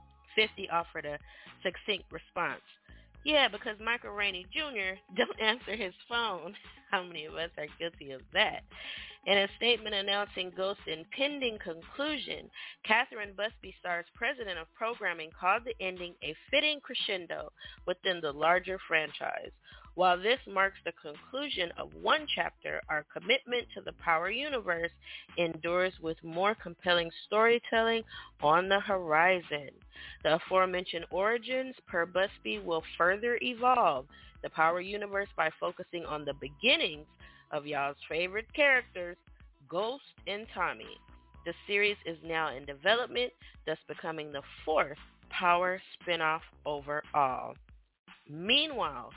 50 offered a succinct response. Yeah, because Michael Rainey Jr. don't answer his phone. How many of us are guilty of that? In a statement announcing Ghost's impending conclusion, Catherine Busby, Star's president of programming, called the ending a fitting crescendo within the larger franchise. While this marks the conclusion of one chapter, our commitment to the Power universe endures with more compelling storytelling on the horizon. The aforementioned Origins, per Busby, will further evolve the Power universe by focusing on the beginnings of y'all's favorite characters, Ghost and Tommy. The series is now in development, thus becoming the 4th Power spinoff overall. Meanwhile,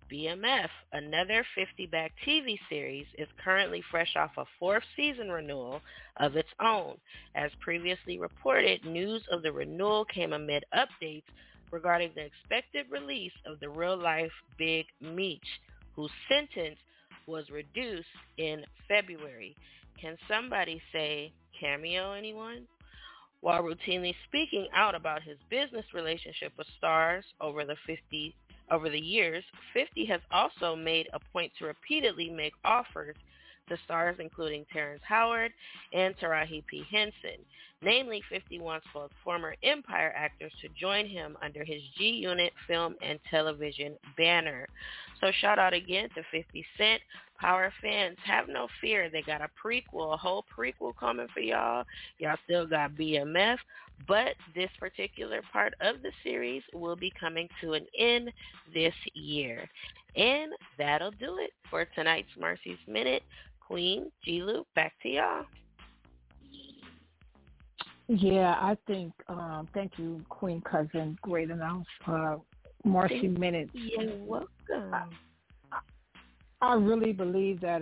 BMF, another 50-back TV series, is currently fresh off a 4th season renewal of its own. As previously reported, news of the renewal came amid updates regarding the expected release of the real-life Big Meech, whose sentence was reduced in February. Can somebody say cameo, anyone? While routinely speaking out about his business relationship with Starz over the years, 50 has also made a point to repeatedly make offers to stars including Terrence Howard and Taraji P. Henson. Namely, 50 wants both former Empire actors to join him under his G-Unit film and television banner. So shout out again to 50 Cent. Power fans, have no fear. They got a whole prequel coming for y'all. Y'all still got BMF, but this particular part of the series will be coming to an end this year. And that'll do it for tonight's Marcy's Minute. Queen, G-Lu, back to y'all.
Yeah, I think, thank you, Queen Cousin. Great announce. Marcy Minute.
You're welcome.
I really believe that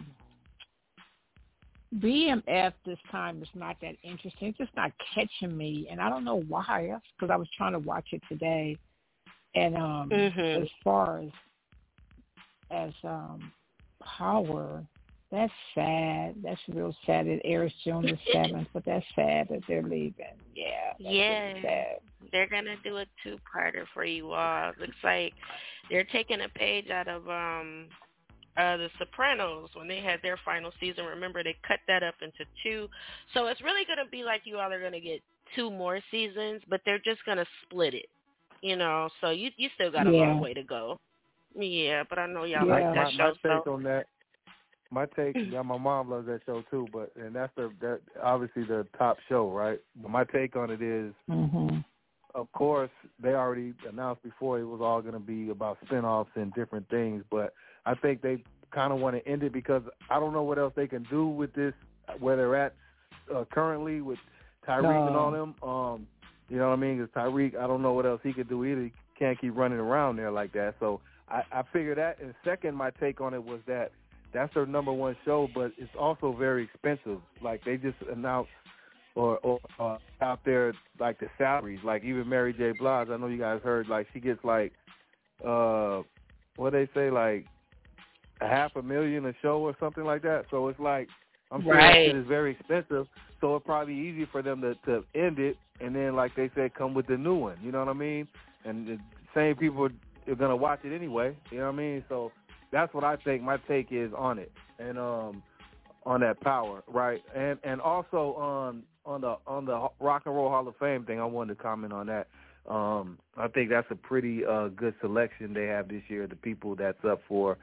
BMF this time is not that interesting. It's just not catching me, and I don't know why. That's because I was trying to watch it today. And as far as Power, that's sad. That's real sad. It airs June the 7th, but that's sad that they're leaving. Yeah. Really sad.
They're going to do a two-parter for you all. Looks like they're taking a page out of The Sopranos when they had their final season. Remember, they cut that up into two. So it's really going to be like you all are going to get 2 more seasons, but they're just going to split it, you know. So you still got a long way to go. Yeah, but I know y'all like that show.
My take on that. My take, my mom loves that show too, and that's obviously the top show, right? But my take on it is, of course, they already announced before it was all going to be about spinoffs and different things, but I think they kind of want to end it because I don't know what else they can do with this, where they're at currently with Tyreek and all them. You know what I mean? Because Tyreek, I don't know what else he could do either. He can't keep running around there like that. So I figured that. And second, my take on it was that that's their number one show, but it's also very expensive. Like, they just announced or out there, like, the salaries. Like, even Mary J. Blige, I know you guys heard, like, she gets, like, what they say, like, $500,000 a show or something like that. So it's like, I'm sure that shit is very expensive, so it's probably easy for them to end it, and then, like they said, come with the new one. You know what I mean? And the same people are going to watch it anyway. You know what I mean? So that's what I think my take is on it, and on that Power, right? And also on the Rock and Roll Hall of Fame thing, I wanted to comment on that. I think that's a pretty good selection they have this year. The people that's up for,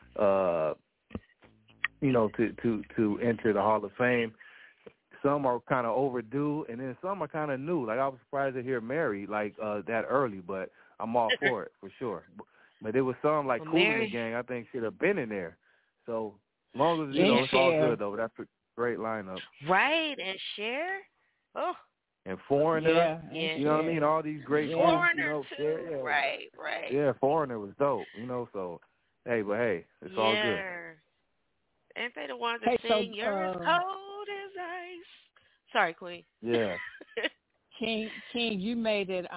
you know, to enter the Hall of Fame. Some are kind of overdue, and then some are kind of new. Like, I was surprised to hear Mary like that early, but I'm all for it for sure. But there was some like Kool and the Gang, I think, should have been in there. So as long as, you know, it's all good, though. That's a great lineup.
Right, and Cher. Oh.
And Foreigner. You know what I mean? All these great
Foreigner,
groups, you know,
too. Right.
Yeah, Foreigner was dope, you know, so, hey, it's all good.
Ain't they the ones that sing, you're as cold as ice? Sorry, Queen.
Yeah.
King, you made it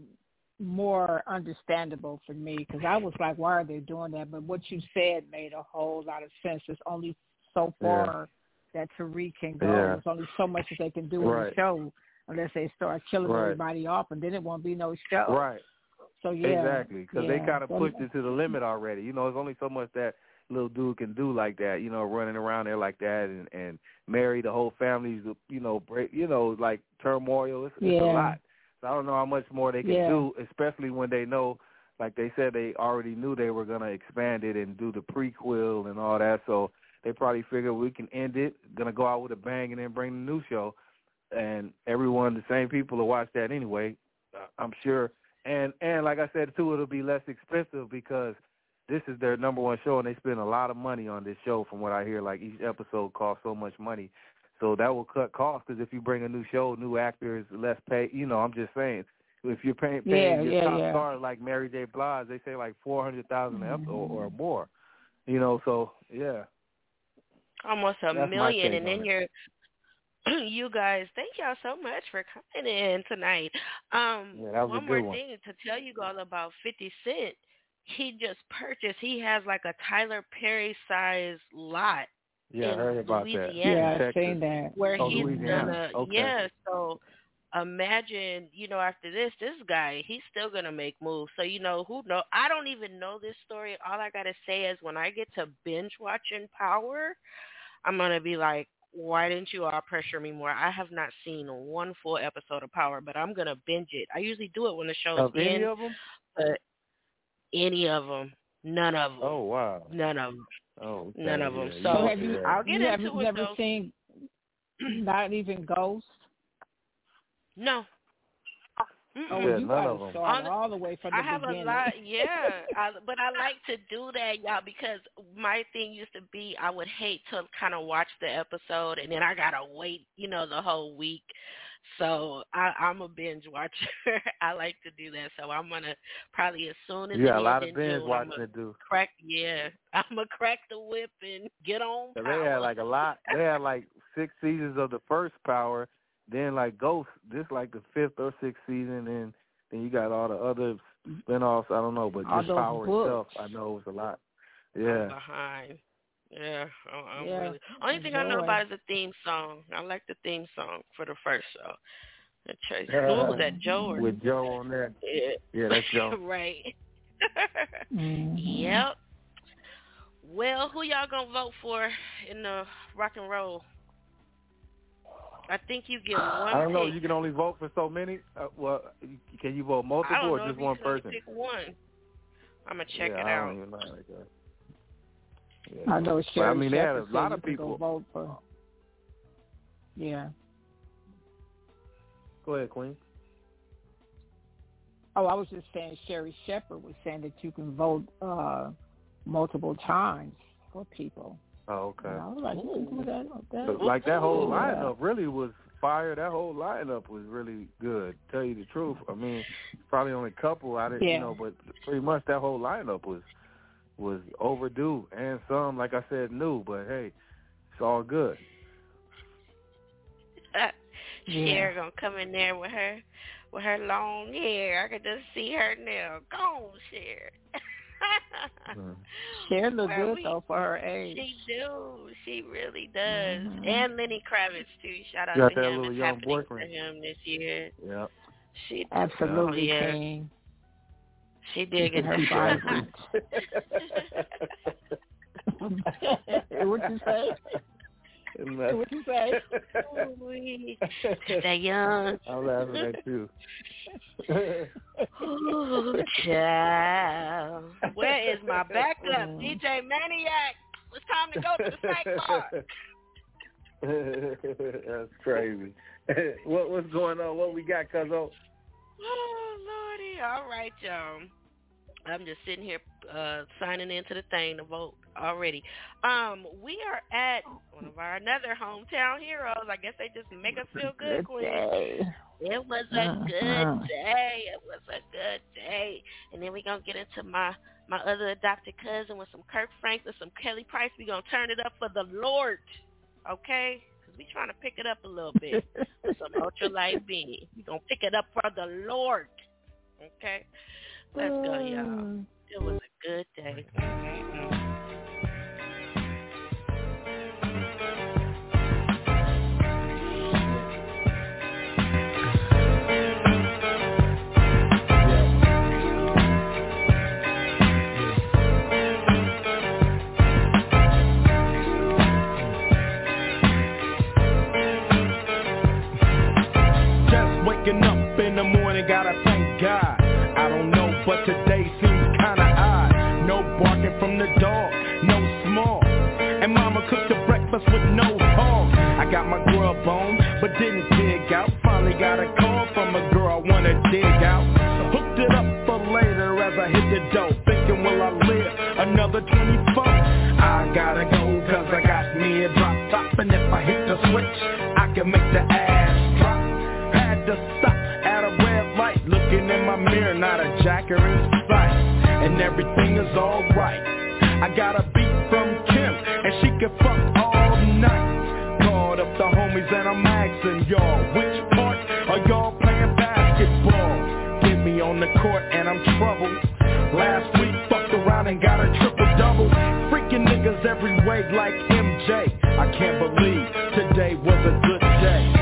more understandable for me, because I was like, why are they doing that? But what you said made a whole lot of sense. There's only so far that Tariq can go. There's only so much that they can do in the show unless they start killing everybody off, and then it won't be no show.
Right.
So,
exactly, because they kind of pushed it to the limit already. You know, there's only so much that little dude can do like that, you know, running around there like that and marry the whole family's, you know, like turmoil. It's a lot. So I don't know how much more they can do, especially when they know, like they said, they already knew they were going to expand it and do the prequel and all that. So they probably figured we can end it, going to go out with a bang, and then bring the new show. And everyone, the same people will watch that anyway, I'm sure. And like I said, too, it'll be less expensive because this is their number one show, and they spend a lot of money on this show from what I hear. Like, each episode costs so much money. So that will cut costs, because if you bring a new show, new actors, less pay, you know, I'm just saying. If you're paying your top star like Mary J. Blige, they say like $400,000 or more. You know, so, yeah.
Almost a million, and then you guys, thank y'all so much for coming in tonight. One more thing to tell you all about 50 Cent. He just purchased, he has like a Tyler Perry size lot in
I heard about
Louisiana.
that.
Yeah, I've seen that.
Where he's
Louisiana.
gonna, so imagine, you know, after this guy, he's still gonna make moves. So, you know, I don't even know this story. All I gotta say is when I get to binge watching Power, I'm gonna be like, Why Didn't You All Pressure Me More? I have not seen one full episode of Power, but I'm going to binge it. I usually do it when the show's in.
Any of them?
But any of them. None of them.
Oh, wow.
None of them.
Oh,
none of them.
Yeah.
So I'll get into it.
Have you never seen Not Even Ghost?
No.
Oh, well, you got to start all the way from the beginning.
I have a lot, yeah. But I like to do that, y'all, because my thing used to be I would hate to kind of watch the episode, and then I got to wait, the whole week. So I'm a binge watcher. I like to do that. So I'm going to probably as soon as
a lot of binge watching to do.
I'm going to crack the whip and get on Power.
They had like a lot. They had like 6 seasons of the first Power. Then like Ghost, this like the 5th or 6th season, and then you got all the other spinoffs. I don't know, but just Power itself, I know it was a lot. Yeah.
I'm behind. Yeah, I'm really. Only thing I know about is the theme song. I like the theme song for the first show. What was that, Joe?
With Joe on there. Yeah, that's Joe.
Right. Yep. Well, who y'all gonna vote for in the rock and roll? I think you get one.
I don't know.
pick.
You can only vote for so many. Well, can you vote multiple or just one person?
Pick one. I'm gonna check it
I
out.
don't even know like that.
I know Sherry
they had a
Shepherd
lot of
said you can
people.
go vote for. Yeah.
Go ahead, Queen.
Oh, I was just saying Sherry Shepherd was saying that you can vote multiple times for people.
Oh, okay.
I was like,
Like that whole lineup really was fire. That whole lineup was really good. Tell you the truth, I mean, probably only a couple I didn't, but pretty much that whole lineup was overdue, and some, like I said, new. But hey, it's all good.
Cher gonna come in there with her long hair. I could just see her now. Go on, Cher.
Cher look good though for her age.
She do. She really does. And Lenny Kravitz too. Shout out
Got
to
that
him.
little
It's
young
happening
boyfriend
to him this year.
Yeah.
She
absolutely King.
She digging
her
vibrant.
What you say? What you say?
Stay young.
I'm laughing at you.
Ooh, child. Where is my backup? DJ Maniac. It's time to go to the sack bar.
That's crazy. What's going on? What we got, Cuzzo?
Oh, Lordy. All right, y'all. I'm just sitting here signing into the thing to vote already. We are at one of our another hometown heroes. I guess they just make us feel good, Queen. It was a good day. It was a good day. And then we're going to get into my other adopted cousin with some Kirk Franklin, some Kelly Price. We're going to turn it up for the Lord, okay? Because we're trying to pick it up a little bit with some ultralight beanie. We're going to pick it up for the Lord, okay? Let's go, y'all. It was a good day.
Just waking up in the morning, gotta thank God. I don't know, but today seems kinda odd. No barking from the dog, no small. And mama cooked the breakfast with no hog. I got my grub on, but didn't dig out. Finally got a call from a girl I wanna dig out. Hooked it up for later as I hit the dough. Thinking, will I live another 24? I gotta go, cause I got me a drop top. And if I hit the switch, I can make the ass drop. Had to stop at a red light, looking in my mirror, not a jacker in sight, and everything is alright. I got a beat from Kim, and she can fuck all night. Called up the homies and I'm asking y'all, which part are y'all playing basketball? Get me on the court and I'm troubled. Last week fucked around and got a triple-double. Freaking niggas every way like MJ. I can't believe today was a good day.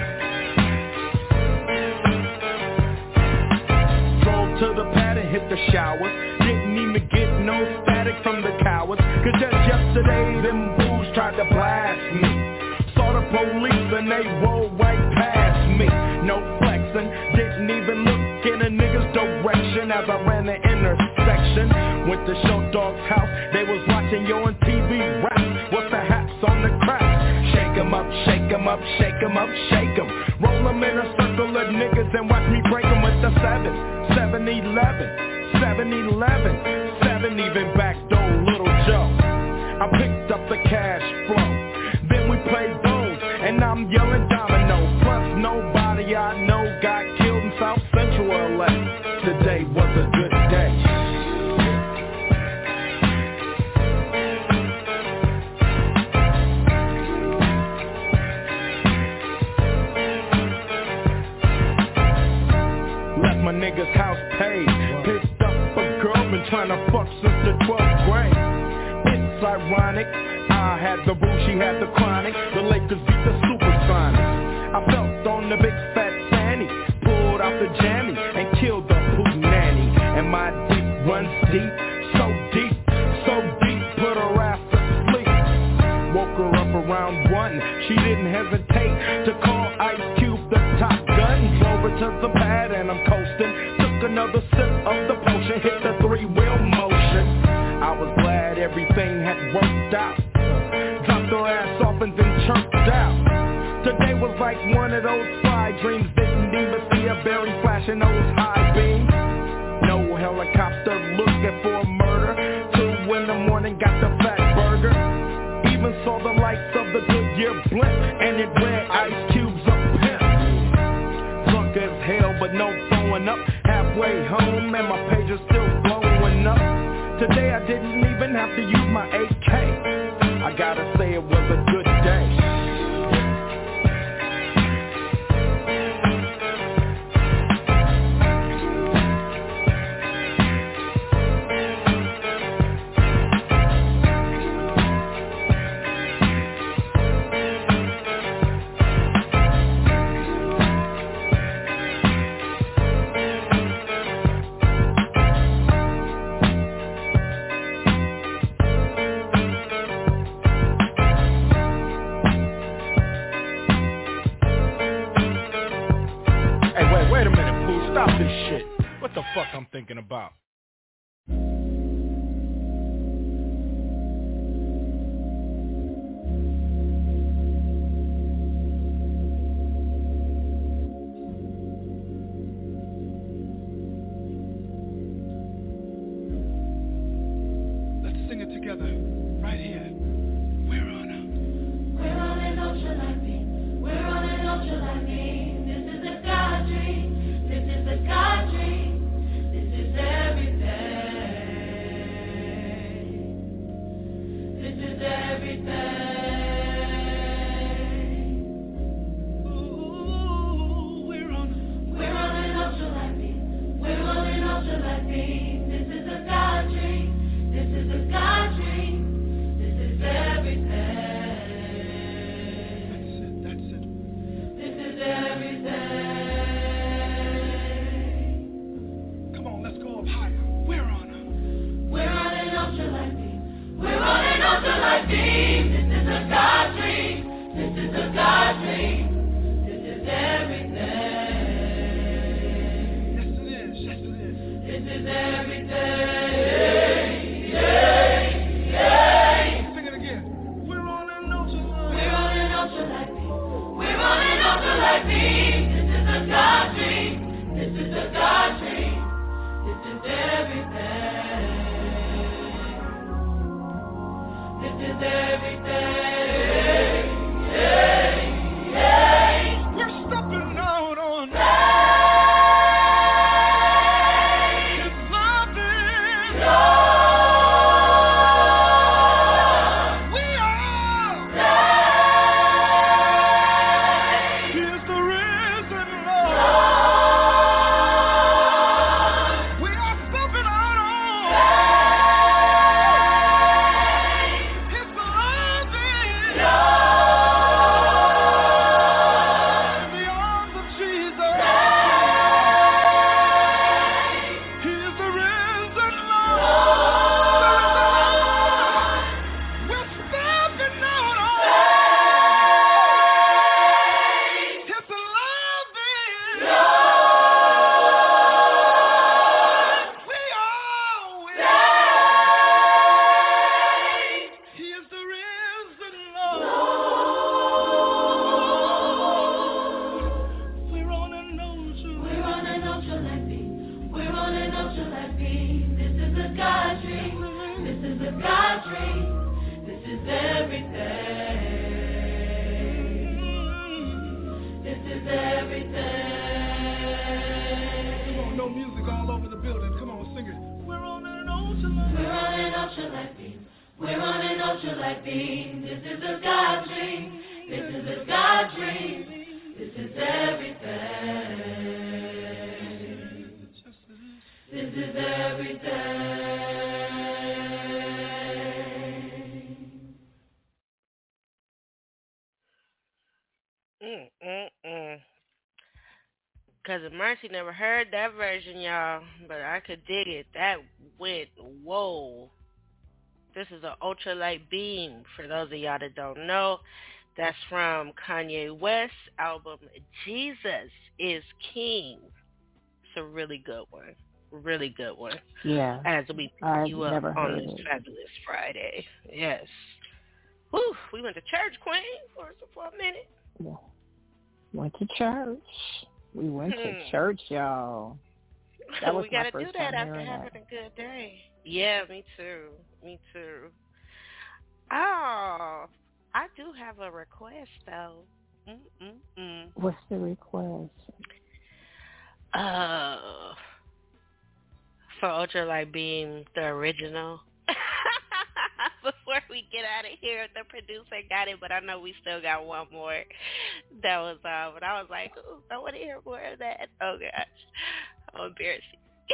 To the pad and hit the showers. Didn't even get no static from the cowards. Cause just yesterday, them fools tried to blast me. Saw the police and they rolled right past me. No flexing, didn't even look in a nigga's direction as I ran the intersection. Went to Show Dog's house, they was watching Yo on TV rap. What's the hats on the crack? Shake 'em up, shake 'em up, shake 'em up, shake 'em. Roll 'em in a circle of niggas and watch me break 'em with the 7-11, 7-11, 7 even backdoor Little Joe. I picked up the cash flow, then we played those, and I'm yelling domino. Plus nobody I know got killed in South Central LA. Today was a good day. Left my nigga's house paid, picked up a girl, been trying to fuck since the 12th grade. It's ironic, I had the boo, she had the chronic. The Lakers beat the Supersonics. I felt on the big fat Fanny, pulled out the jammy and killed the poop nanny. And my deep runs deep, so deep, so deep, put her ass to sleep. Woke her up around 1, she didn't hesitate to call Ice Cube the Top Gun. Drove her to the pad and I'm coasting. Took another sip of the potion, hit the 3-wheel motion. I was glad everything had worked out. Dropped her ass off and then chirped out. Today was like one of those fly dreams. Didn't even see a berry flashing those high beams. No helicopter looking for a murder. 2 in the morning got the fat burger. Even saw the lights of the Goodyear blimp, and it read Ice Cube's a pimp. Drunk as hell but no throwing up. Halfway home and my page is still blowing up. Today I didn't even have to use my AK. I gotta say it was a good day. Wait a minute, Pooh, stop this shit. What the fuck I'm thinking about?
Let's sing it together, right here. We're on an ultralight beam. We're on an ultralight beam. This is a God dream. This is a God dream. This is everything.
Come on, no music all over the building. Come on, sing it. We're on an ultralight.
We're on an ultralight beam. We're on an ultralight beam. This is a God dream. This is a God dream. This is everything. This is everything.
Cousin Mercy never heard that version, y'all, but I could dig it. That went, whoa. This is an ultralight beam, for those of y'all that don't know. That's from Kanye West's album, Jesus is King. It's a really good one. Really good one.
Yeah.
As we pick you up on this Fabulous Friday. Yes. Whew, we went to church, Queen, for a minute.
Yeah. Went to church. We went to church, y'all. That was
we got to do that
time
after having a good day. Yeah, me too. Me too. Oh, I do have a request, though.
What's the request?
For Ultralight Beam, the original. Before we get out of here, the producer got it, but I know we still got one more that was but I was like, ooh, I want to hear more of that. Oh gosh, I'm embarrassed.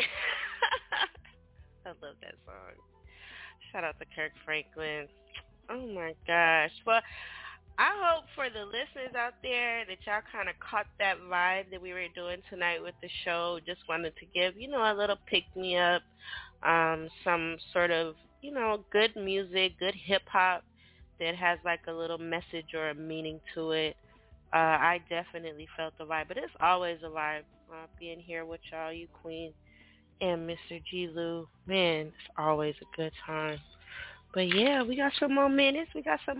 I love that song. Shout out to Kirk Franklin. Oh my gosh. Well, I hope for the listeners out there that y'all kind of caught that vibe that we were doing tonight with the show. Just wanted to give, a little pick-me-up, some sort of, good music, good hip-hop that has like a little message or a meaning to it. I definitely felt the vibe, but it's always a vibe being here with y'all, you Queen and Mr. G. Lou. Man, it's always a good time. But yeah, we got some more minutes.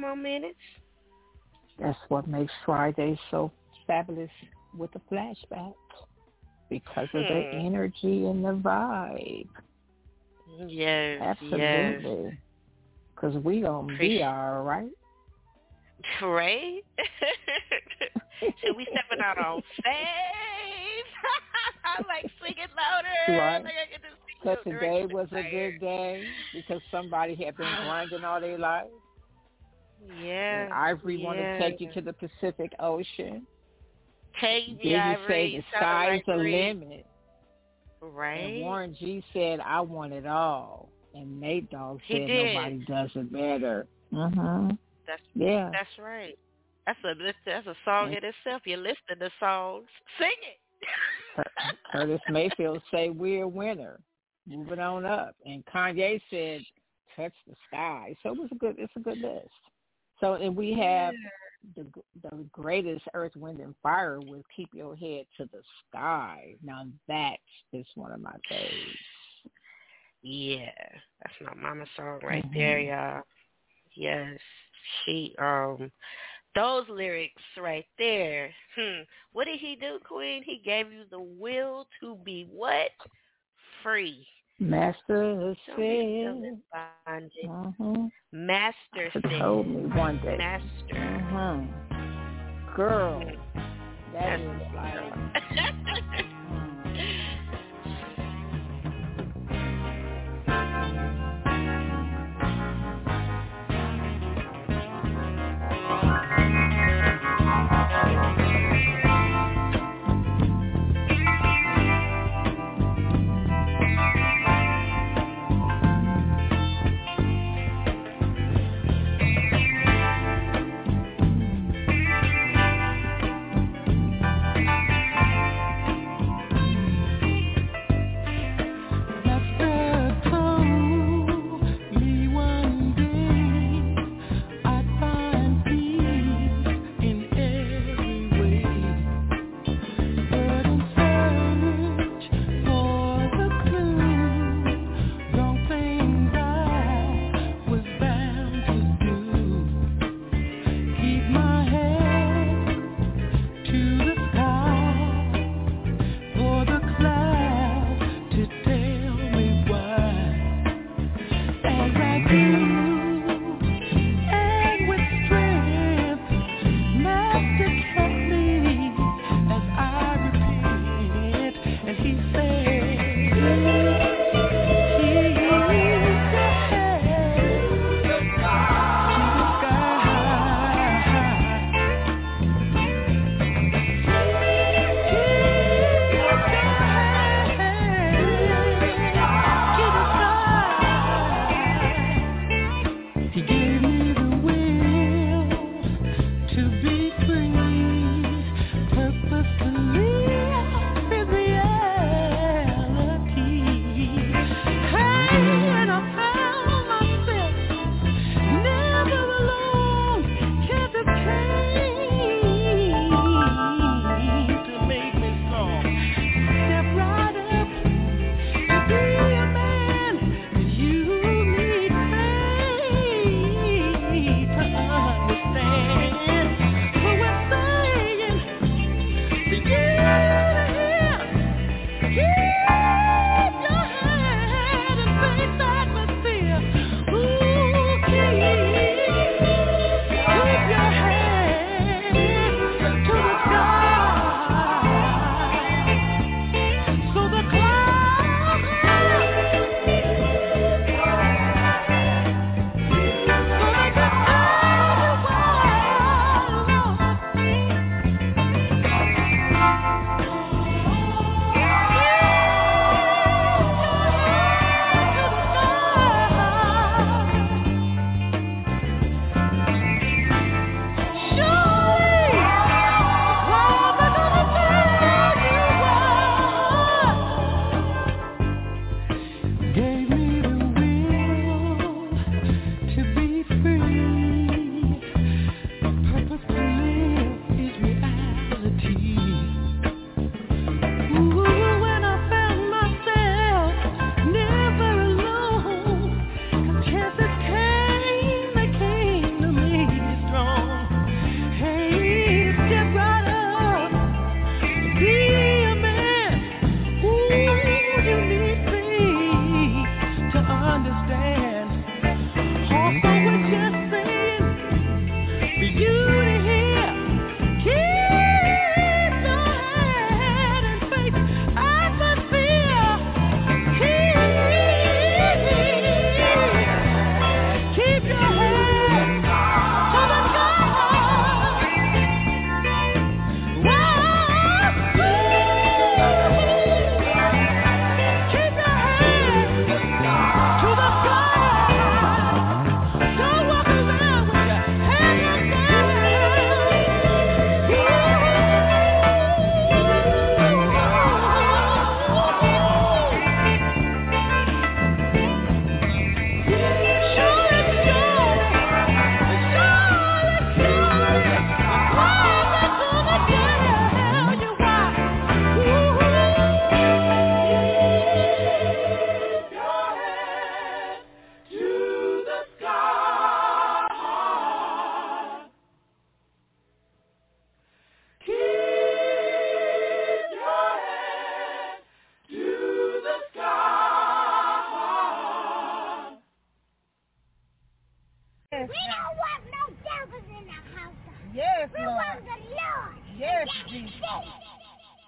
That's what makes Friday so fabulous with the flashback, because of the energy and the vibe.
Yes,
absolutely. Because we gonna be all right.
Right? Should we stepping out on faith? I like singing louder.
Right. Because today was a good day because somebody had been grinding all their life.
Yeah.
And Ivory want to take you to the Pacific Ocean.
Take me,
Diddy
Ivory.
say the sky's the limit.
Right.
And Warren G said, I want it all. And Nate Dogg said nobody does it better. Mm-hmm.
That's right. That's a song in itself. You listen to songs. Sing it.
Curtis Mayfield say we're a winner. Moving on up. And Kanye said, touch the sky. So it's a good list. So, and we have the greatest Earth, Wind, and Fire with Keep Your Head to the Sky. Now that is one of my faves.
Yeah, that's my mama's song right there, y'all. Yes, she, those lyrics right there. What did he do, Queen? He gave you the will to be what? Free.
Master said.
Master said.
Told me one day.
Master.
Girl, that is like.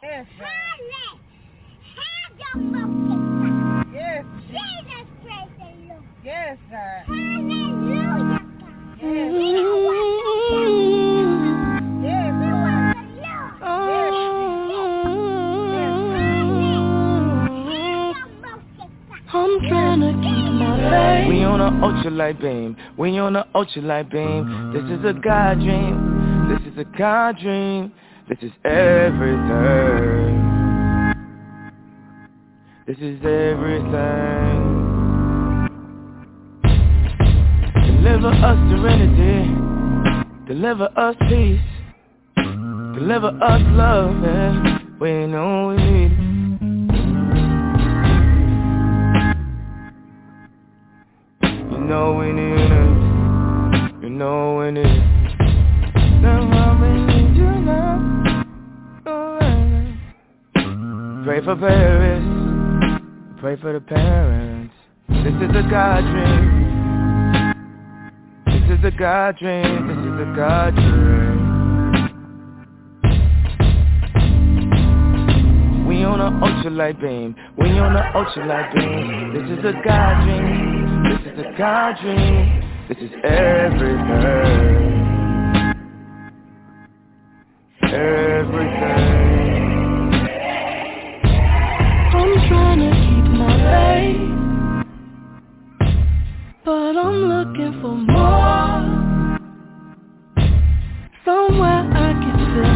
Yes, yes. Jesus praise the Lord. Yes, God. Hallelujah. Yes. Yes.
I'm trying to keep my faith.
We on a ultralight beam. We on a ultralight beam. This is a God dream. This is a God dream. This is everything. This is everything. Deliver us serenity. Deliver us peace. Deliver us love. Yeah. We know we need it. You know we need it. You know we need it. Now we need you now. Pray for Paris. Pray for the parents. This is a God dream. This is a God dream. This is a God dream. We on an ultralight beam. We on an ultralight beam. This is a God dream. This is a God dream. This is everything. Everything.
I'm trying to keep my faith, but I'm looking for more. Somewhere I can feel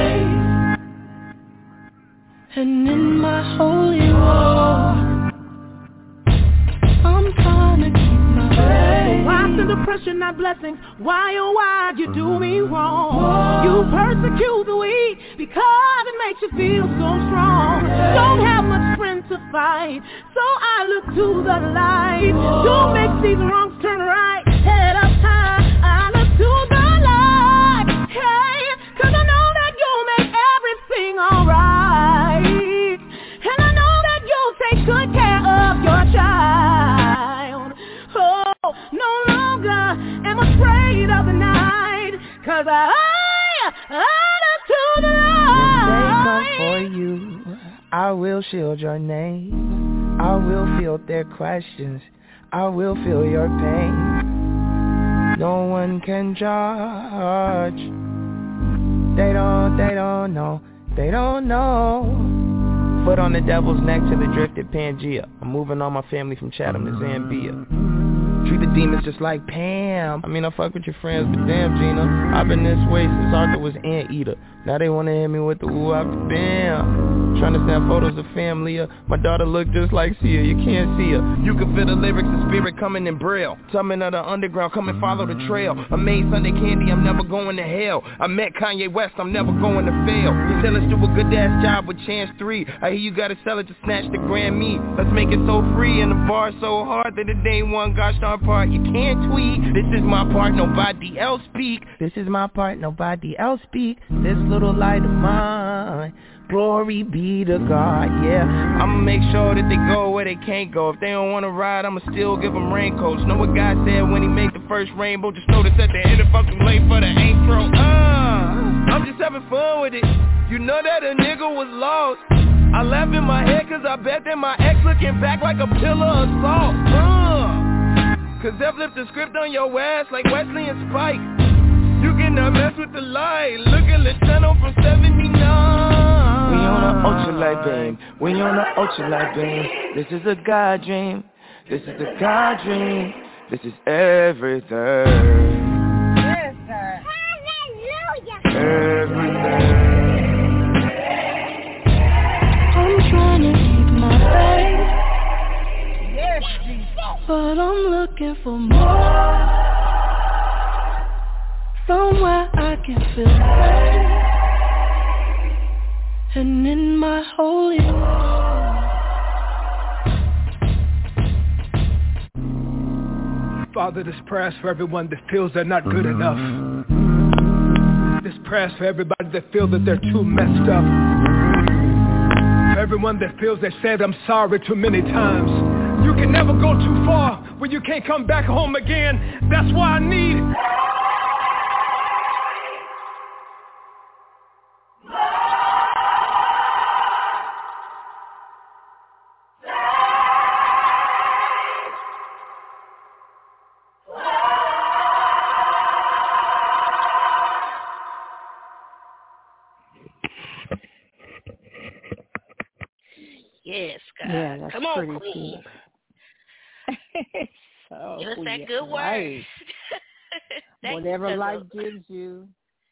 safe, and in my holy war, I'm trying to keep my faith.
Why send oppression, not blessings? Why, oh why you do me wrong? You persecute the weak because it makes you feel so strong. Don't have much strength to fight, so I look to the light. Don't make these wrongs turn right. Head up high, I look to the light. Hey, 'cause I know that you'll make everything alright. And I know that you'll take good care of your child. Oh, no longer am afraid of the night, 'cause I look to the light.
When they come for you, I will shield your name. I will field their questions. I will feel your pain. No one can judge. They don't know. They don't know. Foot on the devil's neck to the drifted Pangea. I'm moving all my family from Chatham to Zambia. Treat the demons just like Pam. I mean, I fuck with your friends, but damn, Gina, I've been this way since Arthur was Anteater. Now they wanna hit me with the woo after bam. Trying to snap photos of family. My daughter look just like Sia, you can't see her. You can feel the lyrics and spirit coming in braille. Tumming of the underground, come and follow the trail. I made Sunday candy, I'm never going to hell. I met Kanye West, I'm never going to fail. You tell us do a good ass job with Chance 3. I hear you gotta sell it to snatch the Grammy. Let's make it so free and the bar so hard that it ain't one gosh darn part you can't tweet. This is my part, nobody else speak. This is my part, nobody else speak. This little light of mine, glory be to God, yeah. I'ma make sure that they go where they can't go. If they don't wanna ride, I'ma still give them raincoats. Know what God said when he made the first rainbow? Just notice at the end if I'm too late for the intro. I'm just having fun with it. You know that a nigga was lost. I laugh in my head 'cause I bet that my ex looking back like a pillar of salt. 'Cause they flipped the script on your ass like Wesley and Spike. You cannot mess with the light. Look at the channel from 79. We on an ultralight beam. We on an ultralight beam. This is a God dream. This is a God dream. This is everything.
Yes, sir. Hallelujah.
Everything.
I'm trying to keep my faith.
Yes, Jesus.
But I'm looking for more. Somewhere I can feel safe, and in my holy war.
Father, this prayer's for everyone that feels they're not good enough. This prayer's for everybody that feels that they're too messed up. For everyone that feels they said I'm sorry too many times. You can never go too far when you can't come back home again. That's why I need
Yes, God.
Yeah, that's
Come on,
pretty
Queen.
So,
give us that good
right.
word.
Whatever life gives you,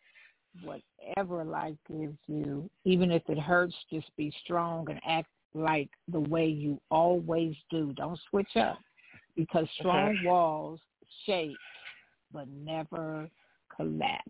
even if it hurts, just be strong and act like the way you always do. Don't switch up, because strong walls shake but never collapse.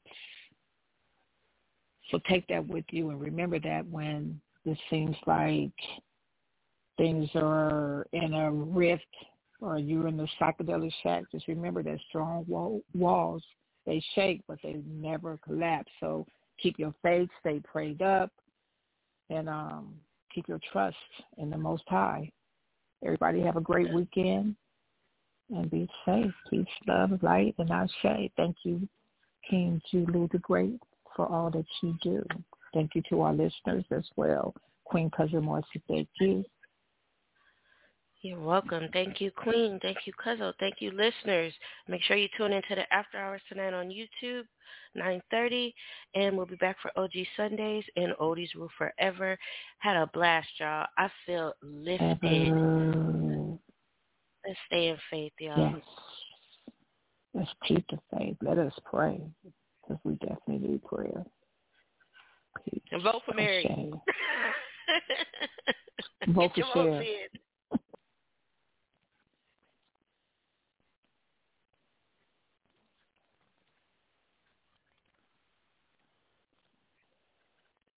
So take that with you and remember that when it seems like things are in a rift or you're in the psychedelic shack, just remember that strong walls, they shake, but they never collapse. So keep your faith, stay prayed up, and keep your trust in the Most High. Everybody have a great weekend and be safe. Peace, love, light, and Ashe. Thank you, King Julu the Great, for all that you do. Thank you to our listeners as well. Queen Cousin Marcy, thank you.
You're welcome. Thank you, Queen. Thank you, Cuzzo. Thank you, listeners. Make sure you tune into the After Hours tonight on YouTube, 9:30, and we'll be back for OG Sundays and Oldies Rule Forever. Had a blast, y'all. I feel lifted. Let's stay in faith, y'all.
Yes. Let's keep the faith. Let us pray, because we definitely need prayer. Peace.
And vote for Mary.
Vote
Get
for
your votes
Cher.
in.